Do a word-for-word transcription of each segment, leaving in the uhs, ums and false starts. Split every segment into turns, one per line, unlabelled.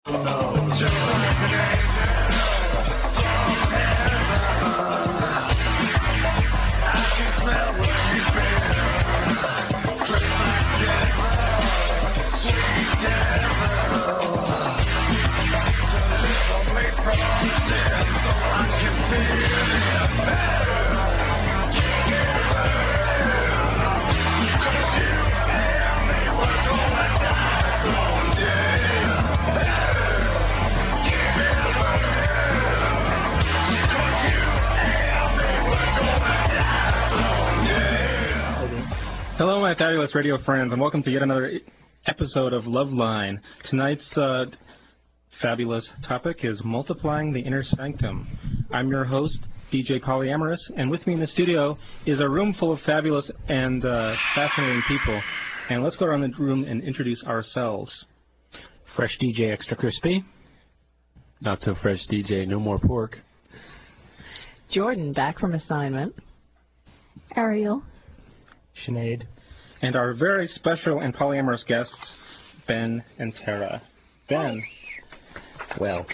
Hello, my fabulous radio friends, and welcome to yet another episode of Loveline. Tonight's uh, fabulous topic is multiplying the inner sanctum. I'm your host, D J Polyamorous, and with me in the studio is a room full of fabulous and uh, fascinating people. And let's go around the room and introduce ourselves.
Fresh D J Extra Crispy.
Not so fresh D J, no more pork.
Jordan, back from assignment.
Ariel.
Sinead.
And our very special and polyamorous guests, Ben and Tara. Ben.
Well.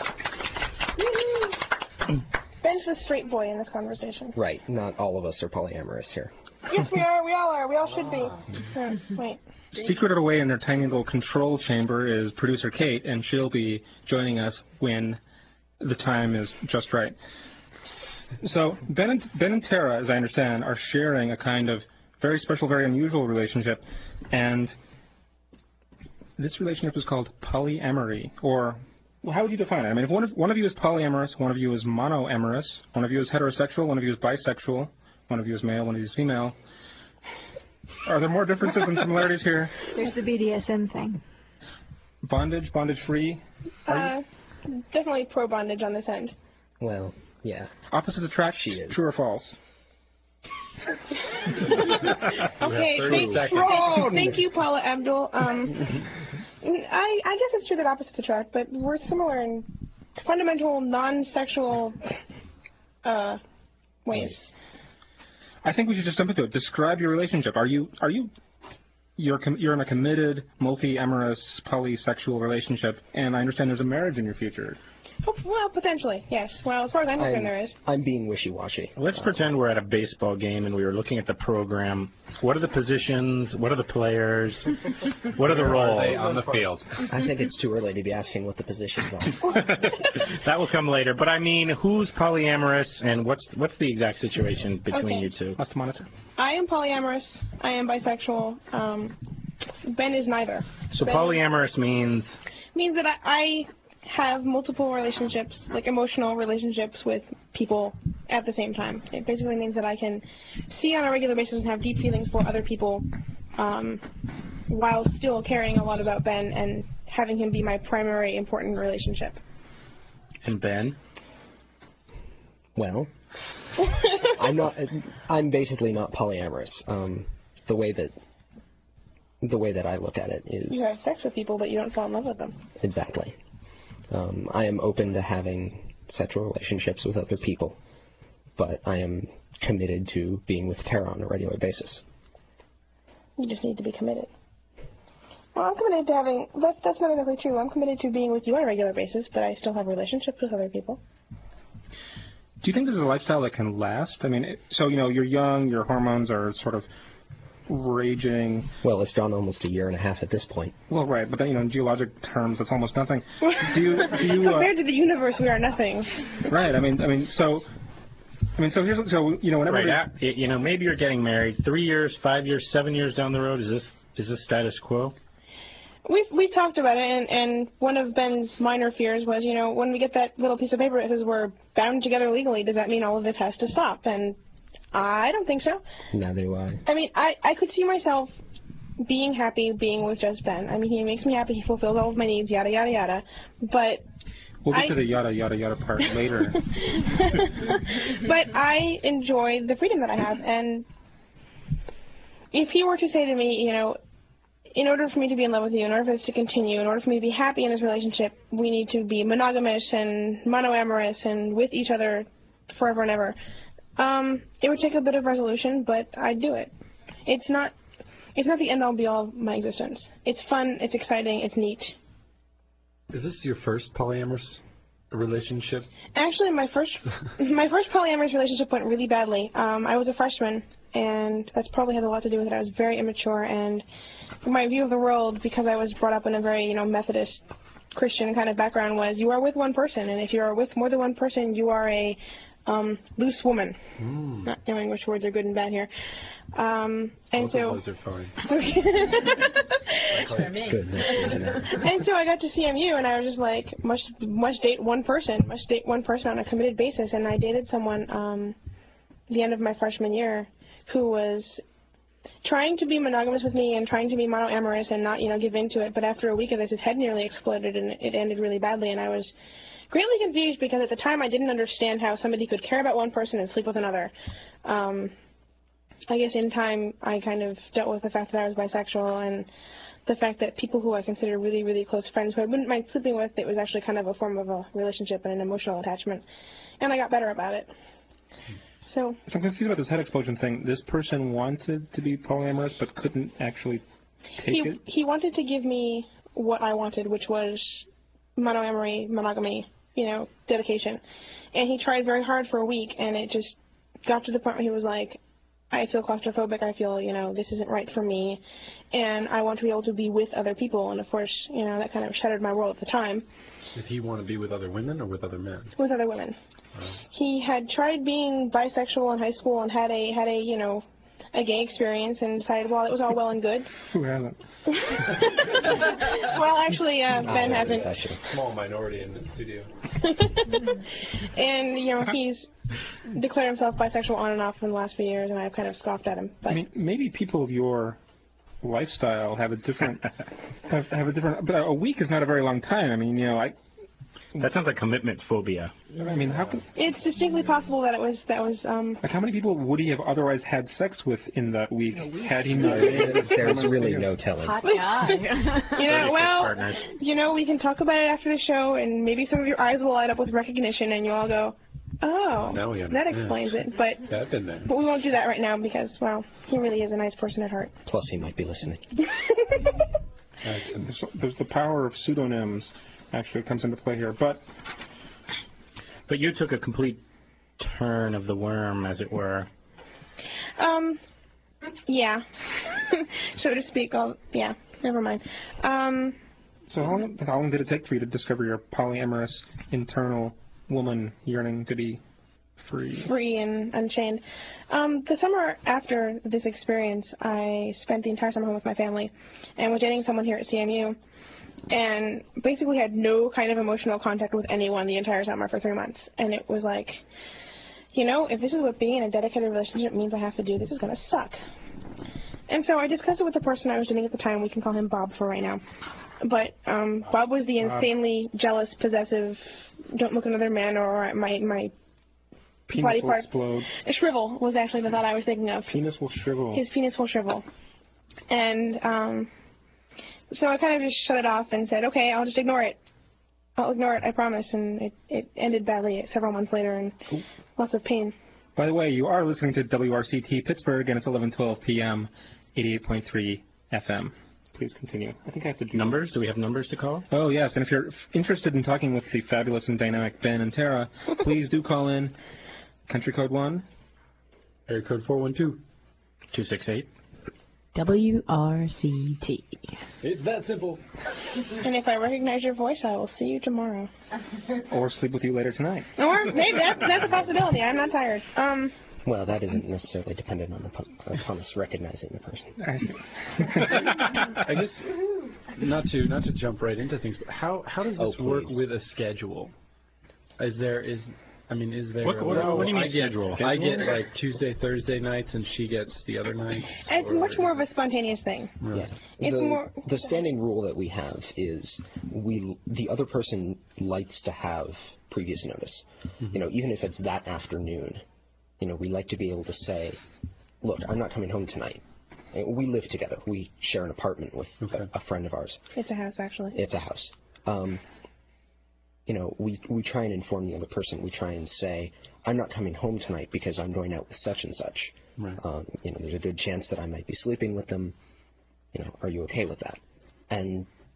Ben's the straight boy in this conversation.
Right. Not all of us are polyamorous here.
Yes, we are. We all are. We all should be. Uh, wait.
Secreted away in their tiny little control chamber is producer Kate, and she'll be joining us when the time is just right. So Ben and, Ben and Tara, as I understand, are sharing a kind of very special, very unusual relationship, and this relationship is called polyamory, or well, how would you define it? I mean, if one of, one of you is polyamorous, one of you is monoamorous, one of you is heterosexual, one of you is bisexual, one of you is male, one of you is female. Are there more differences and similarities here?
There's the B D S M thing.
Bondage, bondage-free?
Uh, definitely pro-bondage on this end.
Well, yeah.
Opposites attract?
She is.
True or false?
Okay, thank, thank you, Paula Abdul. Um, I, I guess it's true that opposites attract, but we're similar in fundamental, non-sexual uh, ways.
I think we should just jump into it. Describe your relationship. Are you are you you're com you're in a committed, multi-amorous, polysexual relationship, and I understand there's a marriage in your future.
Oh, well, potentially, yes. Well, as far as I'm concerned,
I'm,
there is.
I'm being wishy-washy.
Let's
uh,
pretend we're at a baseball game and we were looking at the program. What are the positions? What are the players? What are the roles?
Are they on the field?
I think it's too early to be asking what the positions are.
That will come later. But I mean, who's polyamorous and what's what's the exact situation between
Okay.
you two?
Must monitor.
I am polyamorous. I am bisexual. Um, Ben is neither.
So
Ben
polyamorous means
means that I, I have multiple relationships, like emotional relationships with people at the same time. It basically means that I can see on a regular basis and have deep feelings for other people um, while still caring a lot about Ben and having him be my primary important relationship.
and Ben.
Well, I'm not. I'm basically not polyamorous. Um, the way that the way that I look at it is
You have sex with people, but you don't fall in love with them.
exactly. Um, I am open to having sexual relationships with other people, but I am committed to being with Tara on a regular basis.
You just need to be committed. Well, I'm committed to having... That's, that's not exactly true. I'm committed to being with you on a regular basis, but I still have relationships with other people.
Do you think this is a lifestyle that can last? I mean, it, so, you know, you're young, your hormones are sort of raging.
Well, it's gone almost a year and a half at this point.
Well, right, but then, you know, in geologic terms, that's almost nothing. Do you... Do you uh,
Compared to the universe, we are nothing.
right, I mean, I mean, so... I mean, so here's... So, you know, whenever...
Right.
we-
uh, You know, maybe you're getting married three years, five years, seven years down the road. Is this is this status quo?
We've, we've talked about it, and, and one of Ben's minor fears was, you know, when we get that little piece of paper that says we're bound together legally, does that mean all of this has to stop? And I don't think so.
Neither do I.
I mean, I, I could see myself being happy being with just Ben. I mean, he makes me happy, he fulfills all of my needs, yada, yada, yada. But...
We'll get
I,
to the yada, yada, yada part later.
But I enjoy the freedom that I have, and if he were to say to me, you know, in order for me to be in love with you, in order for this to continue, in order for me to be happy in this relationship, we need to be monogamous and monoamorous and with each other forever and ever. Um, it would take a bit of resolution, but I'd do it. It's not, it's not the end-all be-all of my existence. It's fun, it's exciting, it's neat.
Is this your first polyamorous relationship?
Actually, my first my first polyamorous relationship went really badly. Um, I was a freshman, and that's probably has a lot to do with it. I was very immature, and my view of the world, because I was brought up in a very, you know, Methodist Christian kind of background, was you are with one person, and if you are with more than one person, you are a um, loose woman.
Mm.
Not knowing which words are good and bad here. Um, and
Both
so.
of those are fine.
For me.
Good, that's good to know.
And so I got to C M U, and I was just like, must must date one person, must date one person on a committed basis. And I dated someone um, the end of my freshman year who was trying to be monogamous with me and trying to be monoamorous and not, you know, give in to it. But after a week of this, his head nearly exploded, and it ended really badly. And I was greatly confused because at the time I didn't understand how somebody could care about one person and sleep with another. Um, I guess in time I kind of dealt with the fact that I was bisexual and the fact that people who I consider really, really close friends who I wouldn't mind sleeping with, it was actually kind of a form of a relationship and an emotional attachment. And I got better about it. So,
So I'm confused about this head explosion thing. This person wanted to be polyamorous but couldn't actually take
he,
it?
he wanted to give me what I wanted, which was monoamory, monogamy, you know, dedication. And he tried very hard for a week, and it just got to the point where he was like, I feel claustrophobic, I feel, you know, this isn't right for me, and I want to be able to be with other people, and of course, you know, that kind of shattered my world at the time.
Did he want to be with other women or with other men?
With other women.
Oh.
He had tried being bisexual in high school and had a, had a, you know, a gay experience and decided, well, it was all well and good.
Who hasn't?
Well, actually, uh, Ben
Ah,
hasn't.
actually.
Small minority in the studio.
And, you know, he's declared himself bisexual on and off in the last few years, and I've kind of scoffed at him. But
I mean, maybe people of your lifestyle have a different, have, have a different, but a week is not a very long time. I mean, you know, I,
That sounds like commitment phobia.
I mean, how could,
it's distinctly possible that it was, that was, um,
like, how many people would he have otherwise had sex with in that week had he not?
There's, there's really no telling.
Hot guy.
you know,
thirty-six
well,
partners.
you know, we can talk about it after the show, and maybe some of your eyes will light up with recognition, and you'll all go, oh,
Now we
that
understand.
explains it. But,
Yeah, I've been there.
but we won't do that right now because, well, he really is a nice person at heart.
Plus, he might be listening.
There's, there's the power of pseudonyms actually comes into play here, but
But you took a complete turn of the worm, as it were.
Um, yeah, so to speak. I'll, yeah, never mind. Um,
so how long, how long did it take for you to discover your polyamorous internal woman yearning to be free?
free and unchained. Um, the summer after this experience, I spent the entire summer home with my family, and was dating someone here at C M U, and basically had no kind of emotional contact with anyone the entire summer for three months. And it was like, you know, if this is what being in a dedicated relationship means I have to do, this is going to suck. And so I discussed it with the person I was dating at the time. We can call him Bob for right now. But um, Bob was the insanely jealous, possessive, don't look at another man, or my my
Penis
body
will
part.
explode.
Shrivel was actually the thought I was thinking of.
Penis will shrivel.
His penis will shrivel. And um, so I kind of just shut it off and said, okay, I'll just ignore it. I'll ignore it, I promise. And it, it ended badly several months later, and
Ooh.
lots of pain.
By the way, you are listening to W R C T Pittsburgh, and it's eleven twelve p m, eighty-eight point three F M. Please continue. I think I have to do
Numbers? Do we have numbers to call?
Oh, yes, and if you're f- interested in talking with the fabulous and dynamic Ben and Tara, please do call in. Country code one.
Area code four one two.
two six eight.
W R C T.
It's that simple.
And if I recognize your voice, I will see you tomorrow.
Or sleep with you later tonight.
Or maybe that's, that's a possibility. I'm not tired. Um,
Well, that isn't necessarily dependent on upon, upon us recognizing the person.
I see.
I guess not to not to jump right into things, but how how does this
Oh,
work
please.
with a schedule? Is there is I mean is there?
What- what-
well,
what do you mean
I get,
schedule?
I get like Tuesday, Thursday nights, and she gets the other nights.
it's
or-
much more of a spontaneous thing.
Really?
Yeah.
It's
the,
more-
the standing rule that we have is we the other person likes to have previous notice. You know, even if it's that afternoon, you know, we like to be able to say, look, I'm not coming home tonight. And we live together. We share an apartment with
Okay.
a, a friend of ours.
It's a house, actually.
It's a house. Um, you know, we we try and inform the other person. We try and say, I'm not coming home tonight because I'm going out with such and such.
Right.
Um, you know, there's a good chance that I might be sleeping with them. You know, are you okay with that? And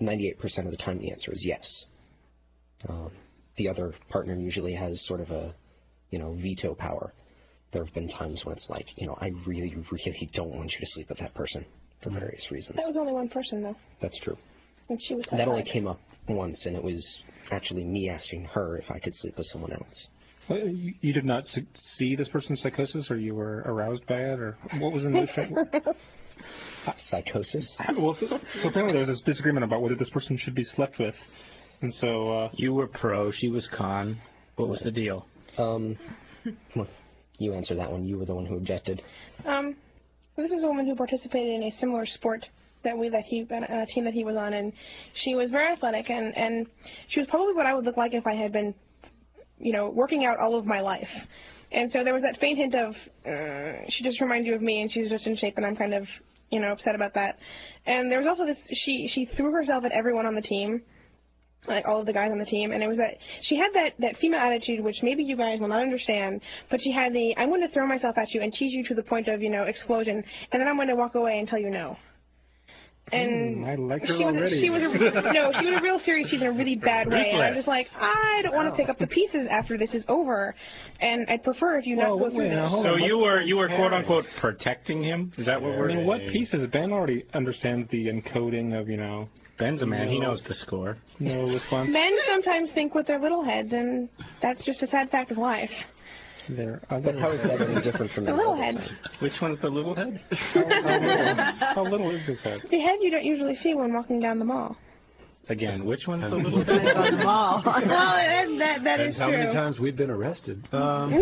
ninety-eight percent of the time the answer is yes. Um, the other partner usually has sort of a, you know, veto power. There have been times when it's like, you know, I really, really don't want you to sleep with that person for various reasons.
That was only one person, though.
That's true.
And she was
That only
psychotic.
came up once, and it was actually me asking her if I could sleep with someone else.
Well, You, you did not s- see this person's psychosis, or you were aroused by it, or what was in the
Psychosis?
Well, so, so apparently there was this disagreement about whether this person should be slept with, and so uh,
You were pro, she was con. What was the deal?
Um, well, you answer that one. You were the one who objected.
Um, this is a woman who participated in a similar sport that we that he a team that he was on, and she was very athletic, and and she was probably what I would look like if I had been, you know, working out all of my life. And so there was that faint hint of uh, she just reminds you of me, and she's just in shape, and I'm kind of, you know, upset about that. And there was also this she she threw herself at everyone on the team, like all of the guys on the team, and it was that she had that, that female attitude, which maybe you guys will not understand, but she had the, I'm going to throw myself at you and tease you to the point of, you know, explosion, and then I'm going to walk away and tell you no. And
Mm, I like her
she was,
already.
she was a, no, she was a real serious tease in a really bad way, and I'm just like, I don't want to pick up the pieces after this is over, and I'd prefer if you not
Whoa,
go
wait,
through
now,
this.
hold
So
on.
you
What's-
were you were quote unquote protecting him? Is that what
I
we're?
mean, what pieces? Ben already understands the encoding of, you know,
Ben's a man. He knows the score.
no response.
Men sometimes think with their little heads, and that's just a sad fact of life.
There.
But how is that any different from
The
the
little
other
head.
time?
Which one's the little head?
How, how little, how little is this head?
The head you don't usually see when walking down the mall.
Again, which one's the little head?
On the mall.
Well, that, that, that
That's
is
how
true.
many times we've been arrested. Um,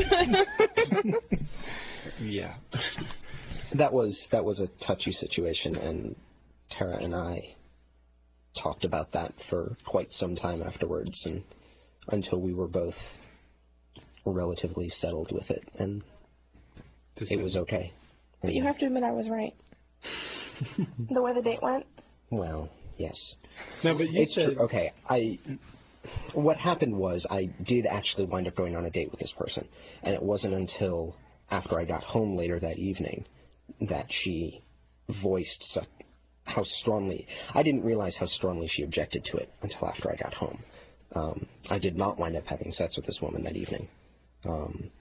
yeah.
That was that was a touchy situation, and Tara and I talked about that for quite some time afterwards, and until we were both relatively settled with it, and
Just
it was okay.
But you have to admit I was right. The way the date went.
Well, yes.
No, but you
It's
said
true. Okay, I. What happened was I did actually wind up going on a date with this person, and it wasn't until after I got home later that evening that she voiced su- how strongly. I didn't realize how strongly she objected to it until after I got home. Um, I did not wind up having sex with this woman that evening. Um,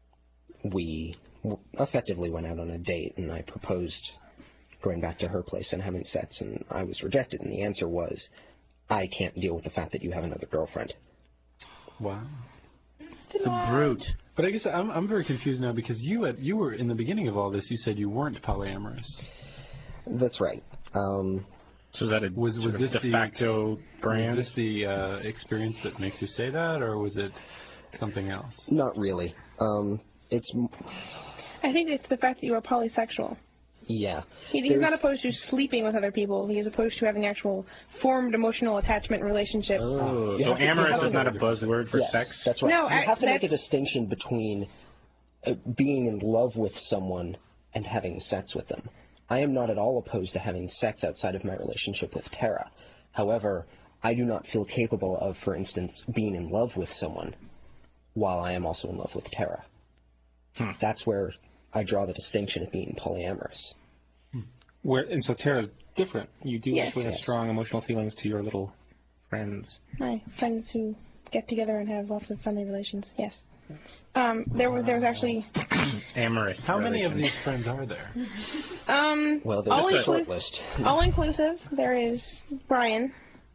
we w- effectively went out on a date, and I proposed going back to her place and having sex, and I was rejected, and the answer was, I can't deal with the fact that you have another girlfriend.
wow.
The brute.
But I guess I'm I'm very confused now because you had you were in the beginning of all this. You said you weren't polyamorous.
That's right. Um,
So is that a
Was- was
sort of
this
de
the-
facto brand?
Was this the uh, experience that makes you say that, or was it something else?
not really. Um, it's, m-
I think it's the fact that you are polysexual.
yeah.
He, he's not
There's-
opposed to sleeping with other people. He is opposed to having actual formed emotional attachment relationship.
Oh,
You
so
have to- you
amorous
have
is
to-
not a buzzword for
Yes,
sex?
that's right.
No,
you
I-
have to make a
that-
distinction between uh, being in love with someone and having sex with them. I am not at all opposed to having sex outside of my relationship with Tara. However, I do not feel capable of, for instance, being in love with someone while I am also in love with Tara.
Hmm.
That's where I draw the distinction of being polyamorous.
Where and so Tara's different. You do
Yes.
actually have
Yes.
strong emotional feelings to your little friends.
My friends who get together and have lots of friendly relations. Yes. Um, there was there was actually
Amorous.
How many of
relation.
these friends are there?
um
Well, there's
all
a short
inclusive.
list.
All inclusive. There is Brian.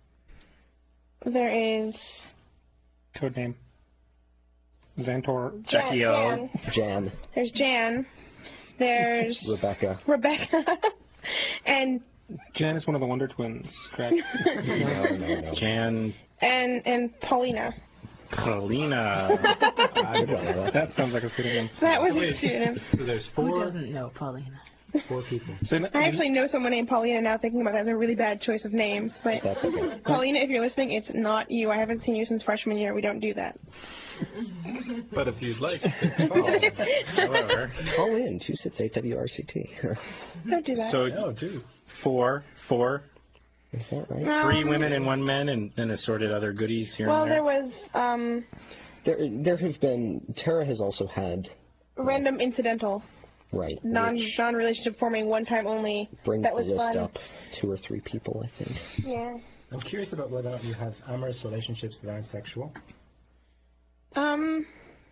There is
Codename. Xantor.
Jan.
Jackie O.
Jan.
Jan,
There's Jan. There's
Rebecca.
Rebecca. And
Jan is one of the Wonder Twins, correct?
No, no, no.
Jan.
and and Paulina.
Paulina.
I don't know that.
That sounds like a pseudonym.
That was a pseudonym.
So there's
Who
four
doesn't know Paulina?
four people.
So,
I actually know someone named Paulina now. Thinking about that, it's a really bad choice of names. But
That's okay.
Paulina, if you're listening, it's not you. I haven't seen you since freshman year. We don't do that.
But if you'd like,
However.
Call in two six eight W R C T.
Don't do that.
So
oh, dude.
four, four,
Is that right?
Um,
three women and one man, and then assorted other goodies here
Well,
and
there
there.
was um,
There, there have been. Tara has also had
random incidental
right
non
which
non relationship forming one time only.
brings
That
the
was
list
fun.
up two or three people, I think.
Yeah.
I'm curious about whether or not you have amorous relationships that aren't sexual.
Um,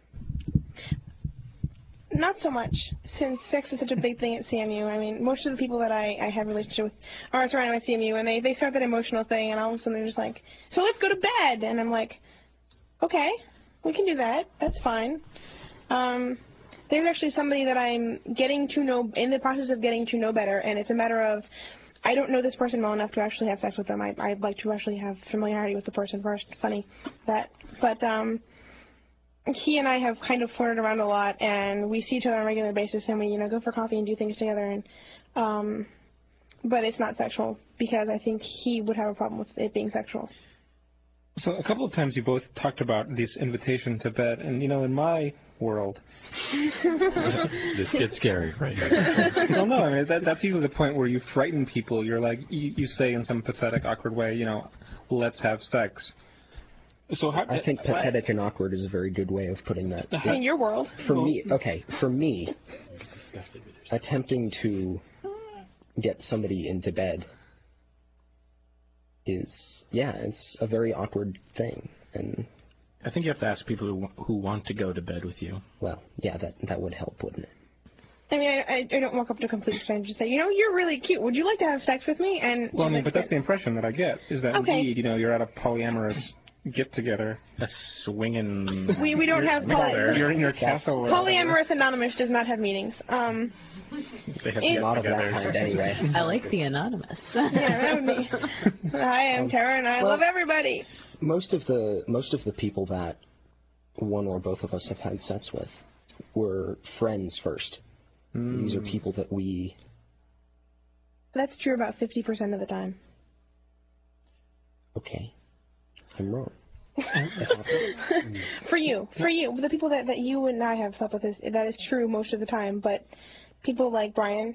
not so much, since sex is such a big thing at C M U. I mean, most of the people that I, I have relationship with are surrounded by C M U, and they, they start that emotional thing, and all of a sudden they're just like, so let's go to bed! And I'm like, okay, we can do that. That's fine. Um, there's actually somebody that I'm getting to know, in the process of getting to know better, and it's a matter of, I don't know this person well enough to actually have sex with them. I, I'd like to actually have familiarity with the person first. Funny, that. But, um... he and I have kind of flirted around a lot, and we see each other on a regular basis, and we, you know, go for coffee and do things together. And, um, but it's not sexual because I think he would have a problem with it being sexual.
So a couple of times you both talked about this invitation to bed, and you know, in my world,
This gets scary right here.
well, no, I mean that, that's usually the point where you frighten people. You're like, you, you say in some pathetic, awkward way, you know, let's have sex. So how,
I think pathetic and awkward is a very good way of putting that.
In your world.
For me, okay, for me, attempting to get somebody into bed is, yeah, it's a very awkward thing. And
I think you have to ask people who, who want to go to bed with you.
well, yeah, that that would help, wouldn't it?
I mean, I, I, I don't walk up to a complete stranger and say, you know, you're really cute. Would you like to have sex with me? And
well, I mean, but that's the impression that I get, is that
Okay.
indeed, you know, you're at a polyamorous get-together.
A swinging...
We, we don't have poly-
You're in your castle. or-
Polyamorous Anonymous does not have meetings. Um,
They have
In-
Not of that
get-togethers.
kind, anyway.
I like the anonymous.
yeah, that would be. I am Tara, and I
well-
love everybody.
Most of the most of the people that one or both of us have had sex with were friends first. These are people that we.
That's true about fifty percent of the time.
Okay, I'm wrong.
For you, for you, the people that, that you and I have slept with, is, that is true most of the time, but people like Brian,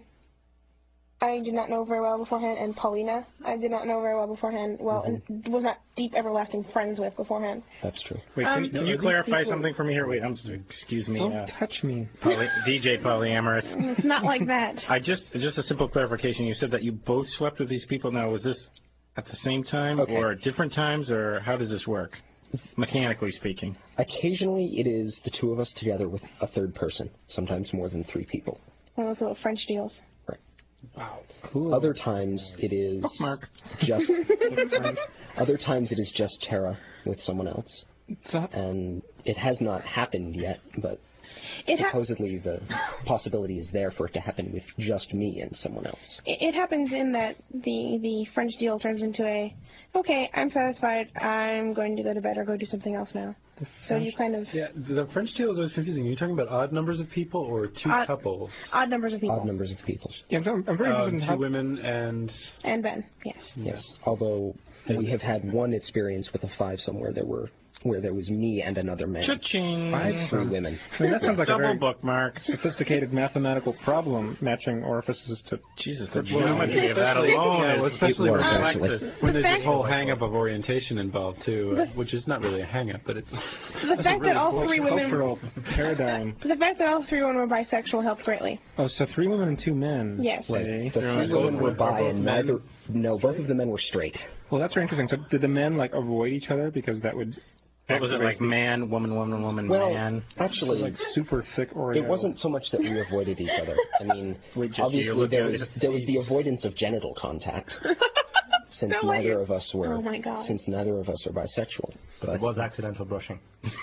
I did not know very well beforehand, and Paulina, I did not know very well beforehand, well, and was not deep, everlasting friends with beforehand.
That's true.
Wait, can,
Um,
can
No,
you
these
clarify
people-
something for me here? Wait, I'm excuse me.
Don't
Uh,
touch me.
poly, D J Polyamorous.
It's not like that.
I just just a simple clarification. You said that you both slept with these people. Now, was this at the same time
Okay.
or at different times, or how does this work, mechanically speaking?
Occasionally, it is the two of us together with a third person. Sometimes more than three people.
One of those little French deals.
Wow.
Cool.
Other times, it is
Bookmark.
just. Other times, it is just Tara with someone else,
So,
and it has not happened yet. But
It, ha-
supposedly, the possibility is there for it to happen with just me and someone else.
it, it happens in that the, the French deal turns into a, okay, I'm satisfied, I'm going to go to bed or go do something else now. So you kind of,
Yeah, the French deal is always confusing. Are you talking about odd numbers of people or two
Odd-
couples?
odd numbers of people.
Odd numbers of people.
yeah, I'm, I'm very
Um,
interested in
two
how...
women and
And Ben, yes.
Yes. Although we have had one experience with a five somewhere there were where there was me and another man.
Cha-ching.
Five
Three women.
I mean, that sounds like a
Double
very
bookmark.
sophisticated mathematical problem, matching orifices to...
Jesus, the
Well,
geometry of that
especially-
alone
yeah,
is
well, especially
was,
when,
actually.
Alexis, when
The
there's this
fact-
whole hang-up of orientation involved too, uh, which is not really a hang-up, but it's
The fact that all three women,
Cultural paradigm.
the fact that all three women were bisexual helped greatly.
Oh, so three women and two men.
Yes.
Right.
See?
The three
both
women were
men- are
bi
both
and
men
neither. No, both of the men were straight.
Well, that's very interesting. So did the men, like, avoid each other because that would...
What was it like?
activate the-
Man, woman, woman, woman,
Well,
man.
actually,
Like super thick Oreo.
it wasn't so much that we avoided each other. I mean,
We just-
obviously
you
there
look
was
at it.
there was the avoidance of genital contact, since
Don't let
neither
your-
of us were.
Oh, my God.
Since neither of us are bisexual.
But it was accidental brushing.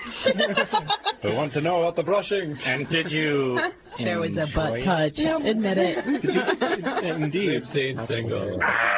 I want to know about the brushing.
And did you?
There was a butt
enjoy it?
touch.
No.
Admit it.
Indeed.
Stayed single.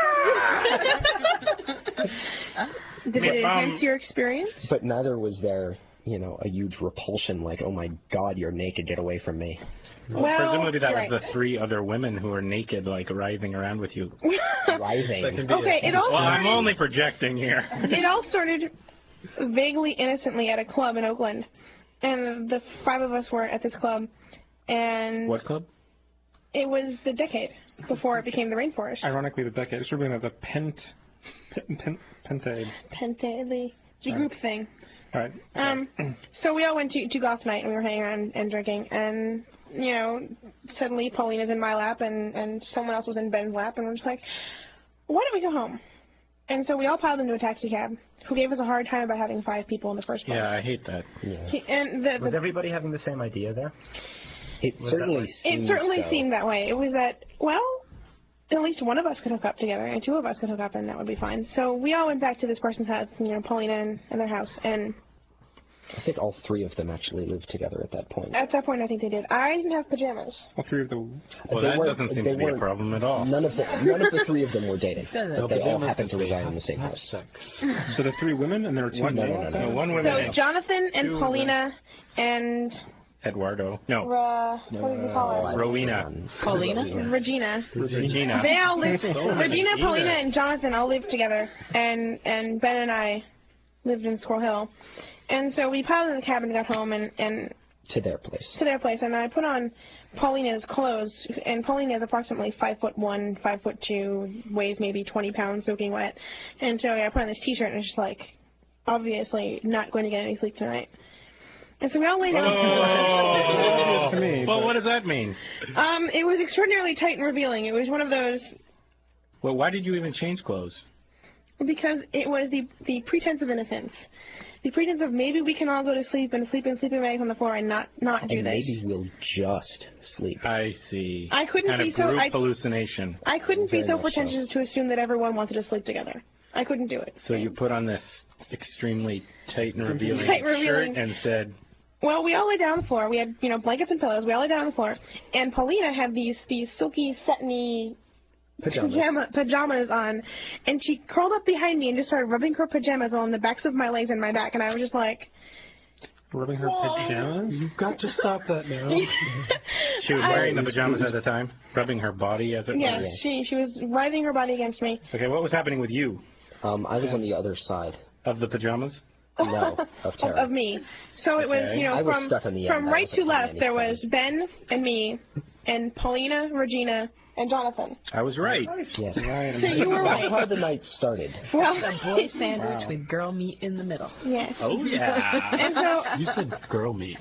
Did it
Um,
enhance your experience?
But neither was there, you know, a huge repulsion like, oh my God, you're naked, get away from me.
Well,
Presumably that
you're
was
right.
the three other women who were naked, like writhing around with you.
Writhing.
That can be
Okay,
a-
it all
Well, I'm
started,
only projecting here.
it all started vaguely innocently at a club in Oakland, and the five of us were at this club, and
What club?
it was the decade before it became the rainforest.
Ironically, the decade. It's sort of the pent... Pen, pen, pentade.
Pente, the, the group thing.
All right.
Um, so we all went to, to golf night, and we were hanging around and drinking, and, you know, suddenly Paulina's in my lap, and, and someone else was in Ben's lap, and we're just like, why don't we go home? And so we all piled into a taxi cab, who gave us a hard time about having five people in the first place.
Yeah, I hate that.
Yeah.
He, and the,
Was
the,
everybody having the same idea there?
It
Was
certainly
that like-
seemed
it certainly
so.
seemed that way. It was that, well, at least one of us could hook up together, and two of us could hook up, and that would be fine. So we all went back to this person's house, you know, Paulina and, and their house, and
I think all three of them actually lived together at that point.
at that point I think they did. I didn't have pajamas.
All three of the
Well,
They
that
weren't-
doesn't seem
they
to be a
weren't-
problem at all.
None of the none of the three of them were dating.
Doesn't-
But they all
Pajamas
happened to
must be
reside in the same
hot
house.
sex.
so the three women and there were two
One,
no,
men.
no, no,
no,
no.
one woman
So
and
Jonathan and
Two
Paulina and
Eduardo. No,
uh, what did we call her?
Rowena.
Paulina?
Regina.
Regina.
They all lived.
So
Regina,
Regina.
Paulina, and Jonathan all lived together, and and Ben and I lived in Squirrel Hill, and so we piled in the cab and got home and and
To their place.
to their place, and I put on Paulina's clothes, and Paulina is approximately five foot one, five foot two, weighs maybe twenty pounds, soaking wet, and so yeah, I put on this T-shirt, and it's just like, obviously not going to get any sleep tonight. And so we all lay down.
Oh.
to me,
Well,
but-
what does that mean?
Um, it was extraordinarily tight and revealing. It was one of those,
Well, why did you even change clothes?
because it was the the pretense of innocence. The pretense of maybe we can all go to sleep and sleep in sleeping bags on the floor and not, not do
And
this.
maybe we'll just sleep.
I see.
I couldn't
kind
be
of
so-
group
I-
hallucination.
I couldn't be
Very
so
much so.
pretentious to assume that everyone wanted to sleep together. I couldn't do it.
So you put on this extremely tight and revealing
Tight, revealing.
shirt and said,
Well, we all lay down on the floor. We had, you know, blankets and pillows. We all lay down on the floor. And Paulina had these these silky, satiny
Pajamas.
pajama, pajamas on. And she curled up behind me and just started rubbing her pajamas on the backs of my legs and my back. And I was just like,
Rubbing her pajamas?
You've got to stop that now.
she was
I-
wearing the pajamas at the time, rubbing her body as it
yes,
were.
she, she was writhing her body against me.
Okay, what was happening with you
Um, I was on the other side.
of the pajamas?
No, of
Of,
Tara.
of me. So it was,
Okay.
you know,
I was
from,
stuck on the
from
end. I
right
wasn't
to
on
left,
any
there
side.
was Ben and me, and Paulina, Regina, and Jonathan.
I was right.
Yes.
So you were
That's
right.
how the night started.
Well,
A boy sandwich with girl meat in the middle.
yes.
Oh, yeah.
And so
You said girl meat.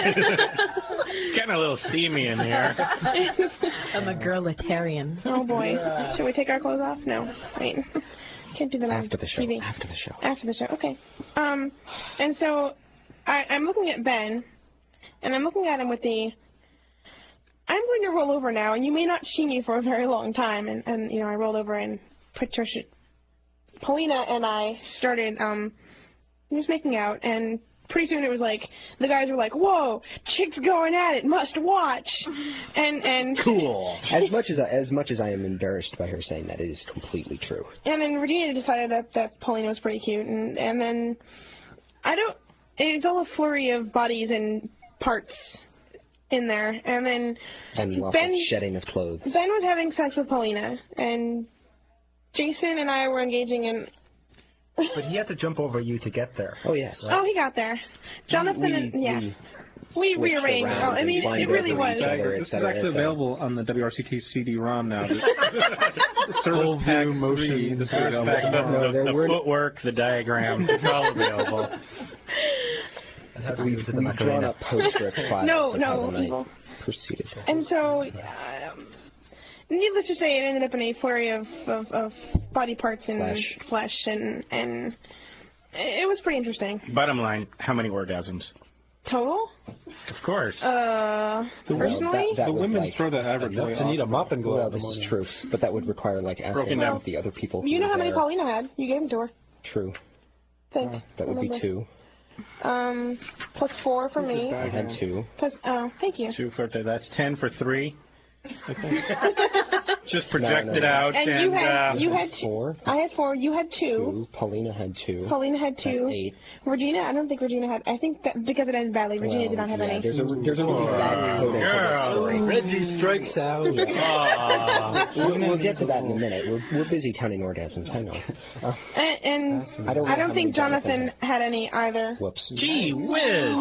It's getting a little steamy in here.
I'm a girlitarian.
oh boy, should we take our clothes off? No, wait, can't do that on
After the show.
T V.
After the show.
After the show, okay. Um, and so I, I'm looking at Ben, and I'm looking at him with the, I'm going to roll over now, and you may not see me for a very long time. And, and you know, I rolled over, and Patricia, Paulina, and I started um, just making out, and pretty soon it was like the guys were like, "Whoa, chicks going at it, must watch," and and
Cool.
As much as I, as much as I am embarrassed by her saying that, it is completely true.
And then Regina decided that, that Paulina was pretty cute, and and then I don't. It's all a flurry of bodies and parts in there, and then
And lots
Ben-
of shedding of clothes.
Ben was having sex with Paulina, and Jason and I were engaging in.
But he had to jump over you to get there.
Oh yes.
Oh, he got there. Jonathan
we,
and yeah,
we,
we,
switched
rearranged.
around
Oh, I
and
mean,
climbed
it really
over
was.
each other, et
This is
cetera,
actually
et cetera.
available on the W R C T C D ROM now. The, the Service
Full
Pack
view motion
three, this is available.
Aspect of
No,
the,
there
the
weren't-
footwork, the diagrams, it's all available.
I'd have to
We've,
move to the
we've drawn
Macarena.
up postscript files
No,
of
no,
how the night
evil.
proceeded.
And so, um, needless to say, it ended up in a flurry of, of, of body parts and
Flesh.
flesh, and and it was pretty interesting.
Bottom line, how many orgasms?
Total?
Of course.
Uh,
Well,
personally?
that, that
The
would,
women
like,
throw that average
Enough
way
to need a
off.
mop and glow
well,
in the
this is
morning.
true, but that would require like asking
Broken
all
down.
of the other people.
You
who
know
were
how many
there.
Paulina had? You gave them to her.
True.
Think.
That would be
Remember.
two.
Um, plus four for me.
I had two.
Plus, oh, thank you.
Two for that's ten for three. I think. Just project
No, no,
it
no.
out
And
and,
you had
uh,
you had two.
Four.
I had four. You had two.
Two. Paulina had two.
Paulina had
That's
two.
eight.
Regina, I don't think Regina had. I think that because it ended badly, Regina
Well,
did not have
yeah,
any.
There's a there's a really bad coding to this
girl.
story.
Reggie strikes out.
Aw.
We'll, we'll get to that in a minute. We're, we're busy counting orgasms. I know. Uh,
And, and
I don't. know
I don't
how
think
many
Jonathan had any either.
Whoops.
Gee whiz.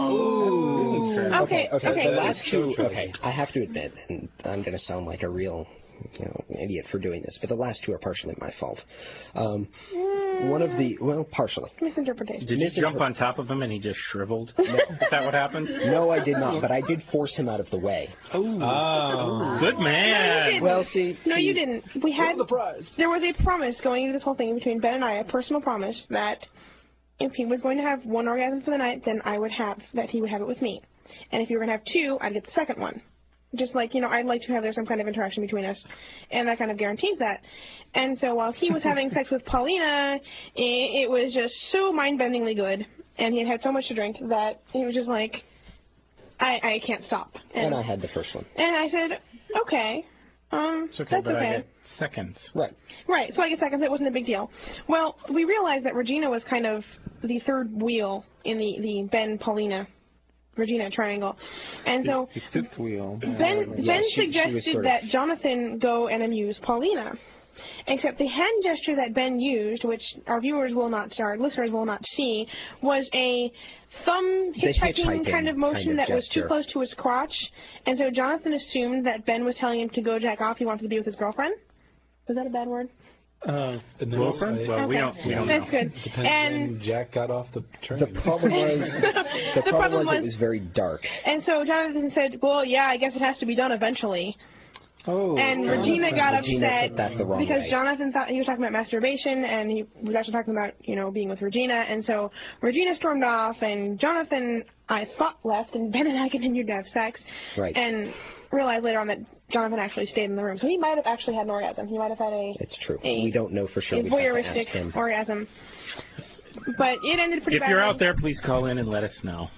Okay,
Okay.
okay.
The last two. Okay. I have to admit, and I'm going to sound like a real, you know, idiot for doing this, but the last two are partially my fault. Um, one of the well, partially.
Misinterpretation.
Did you
Misinter-
jump on top of him and he just shriveled? Is that what happened?
No, I did not, but I did force him out of the way.
Oh.
Good man.
Well, see,
No,
see,
you didn't. We had
the prize.
there was a promise going into this whole thing between Ben and I, a personal promise that if he was going to have one orgasm for the night, then I would have that he would have it with me, and if you were going to have two, I'd get the second one. Just like, you know, I'd like to have there some kind of interaction between us, and that kind of guarantees that. And so while he was having sex with Paulina, it, it was just so mind-bendingly good, and he had had so much to drink that he was just like, I, I can't stop.
and I had the first one.
And I said, okay, um,
It's okay,
that's
but
okay.
I get seconds.
Right.
Right, so I guess seconds, it wasn't a big deal. Well, we realized that Regina was kind of the third wheel in the, the Ben-Paulina Regina triangle. And so
The fifth wheel.
Ben,
Yeah,
ben
she- she was
suggested
sort of-
that Jonathan go and amuse Paulina. Except the hand gesture that Ben used, which our viewers will not, our listeners will not see, was a thumb
The
hitchhiking
hitchhiking
kind of motion
kind of
that was too
gesture.
close to his crotch. And so Jonathan assumed that Ben was telling him to go jack off. He wanted to be with his girlfriend. Was that a bad word?
Uh,
And then
Wilfred?
also,
Well, we
Okay.
don't, we don't
That's
know.
good.
depends
And
when Jack got off the train.
The problem was, the problem
problem
was it
was-
was very dark.
and so Jonathan said, well, yeah, I guess it has to be done eventually.
oh.
And Regina got
Regina
upset
took that the wrong
because
way.
Jonathan thought he was talking about masturbation, and he was actually talking about, you know, being with Regina. And so Regina stormed off, and Jonathan, I thought, left, and Ben and I continued to have sex.
Right.
And realized later on that Jonathan actually stayed in the room. So he might have actually had an orgasm. He might have had a,
It's true.
a,
We don't know for sure.
a
We'd have to ask
voyeuristic
him.
orgasm. But it ended pretty
If
badly.
you're out there, please call in and let us know.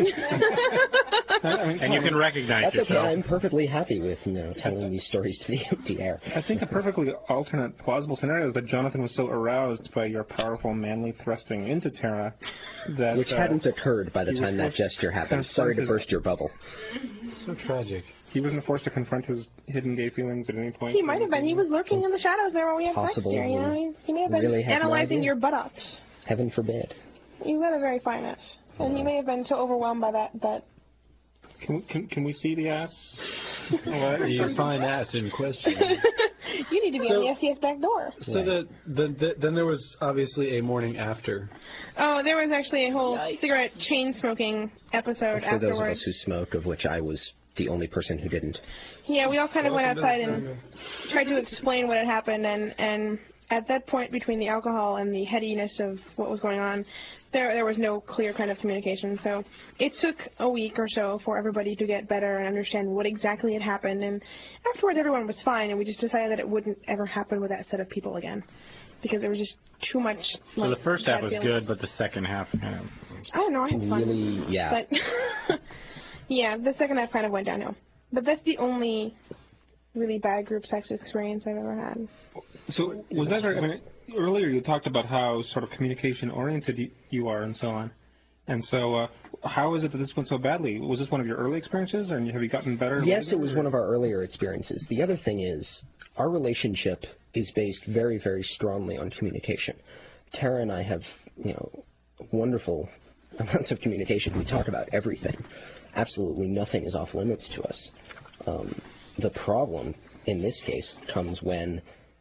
I mean,
And you can recognize
That's okay.
yourself.
I'm perfectly happy with you know telling these stories to the empty air.
I think a perfectly alternate, plausible scenario is that Jonathan was so aroused by your powerful, manly thrusting into Tara that
Which
uh,
hadn't occurred by the
he was
time that
forced
gesture
to
happened.
confront
Sorry to
his-
burst your bubble.
So tragic.
he wasn't forced to confront his hidden gay feelings at any point.
He might have been. He was lurking in the shadows there while we had sex,
Possible.
dear. You know, he, he may have been
Really have no
analyzing
idea.
your buttocks.
Heaven forbid.
You've got a very fine ass. And he may have been so overwhelmed by that that
Can, can, can we see the ass? What?
The fine ass in question.
you need to be
So-
on the S C S back door.
So the, the, the then there was obviously a morning after.
Oh, there was actually a whole cigarette chain smoking episode
For those of us
afterwards.
who smoke, of which I was the only person who didn't.
Yeah, we all kind of went outside and tried to explain what had happened, and and at that point, between the alcohol and the headiness of what was going on, there there was no clear kind of communication. So it took a week or so for everybody to get better and understand what exactly had happened. And afterwards, everyone was fine, and we just decided that it wouldn't ever happen with that set of people again, because there was just too much.
So
like,
the first half
bad
was
feelings.
good, but the second half kind of...
I don't know. I had fun.
Really, yeah.
But yeah, the second half kind of went downhill. But that's the only really bad group sex experience I've ever had.
So was that? I mean, earlier you talked about how sort of communication oriented you, you are and so on. And so, uh, how is it that this went so badly? Was this one of your early experiences, and have you gotten better?
Yes,
later,
it was
or-
one of our earlier experiences. The other thing is, our relationship is based very, very strongly on communication. Tara and I have, you know, wonderful amounts of communication. We talk about everything. Absolutely nothing is off limits to us. Um, the problem, in this case, comes when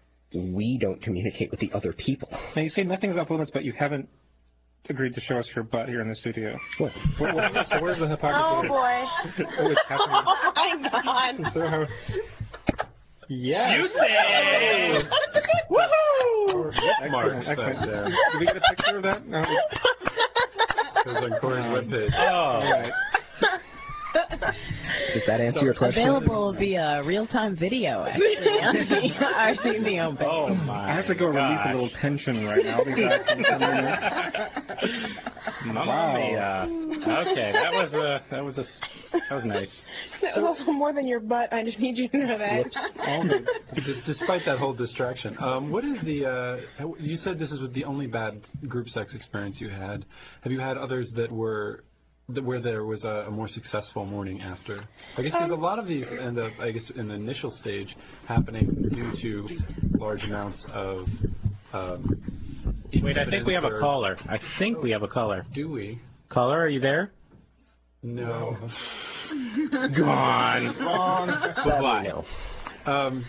we don't communicate with the other people.
Now you say nothing's off limits, but you haven't agreed to show us your butt here in the studio.
What?
What- what- so where's the hypocrisy?
Oh
there?
boy!
Oh, it's happening.
Oh my God!
So how?
Yes. You say!
Woohoo!
Marks
Excellent,
back
excellent.
there.
Did we get a picture of that? No.
It was on Corey's webpage.
Oh.
All right.
Does that answer your question?
Available via real-time video, actually, on the, our the homepage.
Oh, my
I have to go release a little tension right now. I'll be back in ten minutes.
Mamma
Wow.
mia. Okay, that was a that was a s- that was nice.
That was also more than your butt. I just need you to know that.
Whoops.
All good.
Just despite that whole distraction, um, what is the? Uh, you said this is the only bad group sex experience you had. Have you had others that were? that- Where there was a, a more successful morning after, I guess because a lot of these end up, I guess, in the initial stage, happening due to large amounts of. Um,
Wait, I think we have a
or-
caller. I think we have a caller.
Do we?
Caller, are you there?
No.
Gone.
Sadly, no.
Um,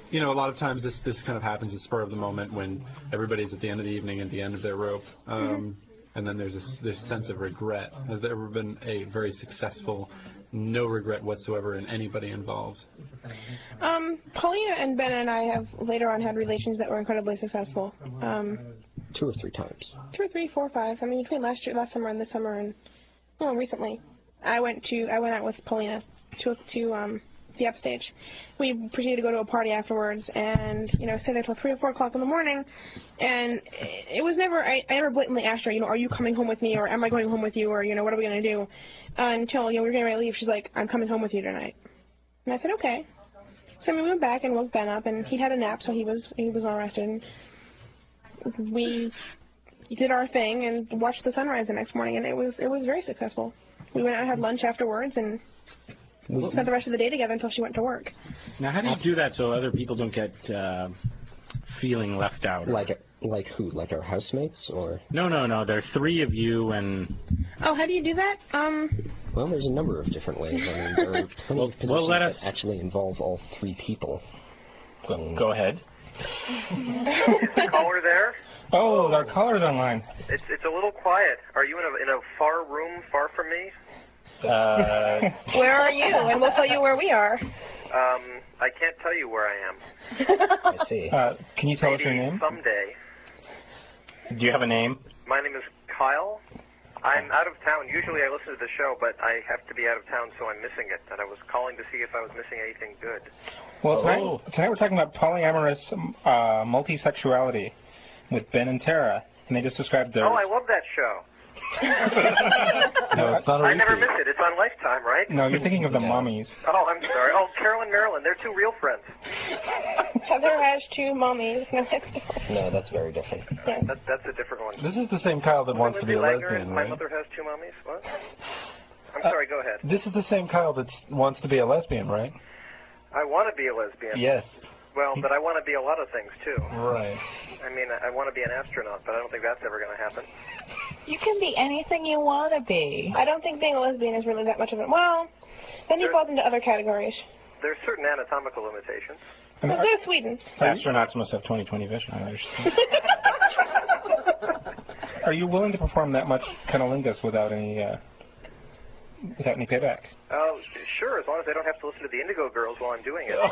you know, a lot of times this this kind of happens at spur of the moment when everybody's at the end of the evening, at the end of their rope, um, mm-hmm. and then there's this this sense of regret. Has there ever been a very successful, no regret whatsoever in anybody involved?
Um, Paulina and Ben and I have later on had relations that were incredibly successful. Um,
two or three times.
Two or three, four or five. I mean, between last year, last summer, and this summer, and well, recently, I went to I went out with Paulina to to um. the upstage. We proceeded to go to a party afterwards and, you know, stay there till three or four o'clock in the morning. And it was never, I, I never blatantly asked her, you know, are you coming home with me or am I going home with you or, you know, what are we going to do? Uh, until, you know, we were getting ready to leave. She's like, I'm coming home with you tonight. And I said, okay. So we went back and woke Ben up and he had a nap, so he was, he was all rested. And we did our thing and watched the sunrise the next morning and it was, it was very successful. We went out and had lunch afterwards and we spent the rest of the day together until she went to work.
Now, how do you do that so other people don't get uh, feeling left out?
Like like who? Like our housemates, or?
No, no, no. There are three of you, and.
Oh, how do you do that? Um.
Well, there's a number of different ways. I mean, there are plenty
well,
of positions
well, let us...
that actually involve all three people.
Um, Go ahead.
Is the caller there?
Oh, our caller's online.
It's it's a little quiet. Are you in a in a far room, far from me?
Uh,
where are you? And we'll tell you where we are.
Um, I can't tell you where I am.
I see.
Uh, can you tell
Maybe
us your name?
Someday.
Do you have a name?
My name is Kyle. I'm out of town. Usually I listen to the show, but I have to be out of town, so I'm missing it. And I was calling to see if I was missing anything good.
Well, tonight,
oh.
tonight we're talking about polyamorous uh, multisexuality with Ben and Tara, and they just described their...
Oh, I love that show.
No, it's not a
I never
repeat.
miss it. It's on Lifetime, right?
No, you're thinking of the
Yeah.
Mummies.
Oh, I'm sorry. Oh, Carol and Marilyn. They're two real friends.
Heather has two mummies.
No, that's very different.
Yes.
That, that's a different one.
This is the same Kyle that wants to be a
Lindsay Wagner
lesbian,
and My
right?
mother has two mummies. What? I'm
Uh,
sorry. Go ahead.
This is the same Kyle that wants to be a lesbian, right?
I want to be a lesbian.
Yes.
Well, but I want to be a lot of things too.
Right.
I mean, I want to be an astronaut, but I don't think that's ever going to happen.
You can be anything you want to be.
I don't think being a lesbian is really that much of it. Well, then you
There-
fall into other categories.
There's certain anatomical limitations.
I mean,
Well, go to Sweden.
Astronauts must have twenty twenty vision. I understand.
are you willing to perform that much cunnilingus without any, uh, without any payback?
Oh, sure, as long as I don't have to listen to the Indigo Girls while I'm doing it.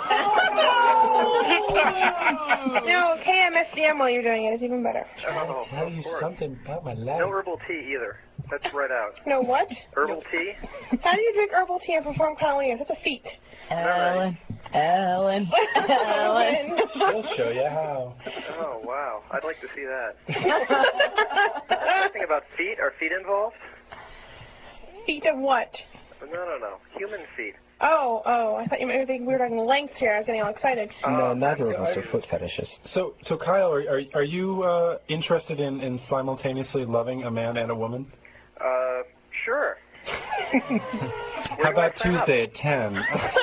No, K M S D M while you're doing it is even better.
Oh,
Tell
of
you
course.
something about my life.
No herbal tea either. That's right out.
No what?
Herbal tea?
How do you drink herbal tea and perform cunnilingus? That's a feat.
Ellen, Ellen, Ellen.
She'll show you how.
Oh, wow. I'd like to see that. Anything about feet? Are feet involved?
Feet of what?
No, no, no. Human feet.
Oh, oh, I thought you were thinking we were talking length here. I was getting all excited.
No,
Uh,
neither of us
I-
are foot fetishists.
So, so Kyle, are are, are you uh, interested in, in simultaneously loving a man and a woman?
Uh, sure.
How about Tuesday at ten?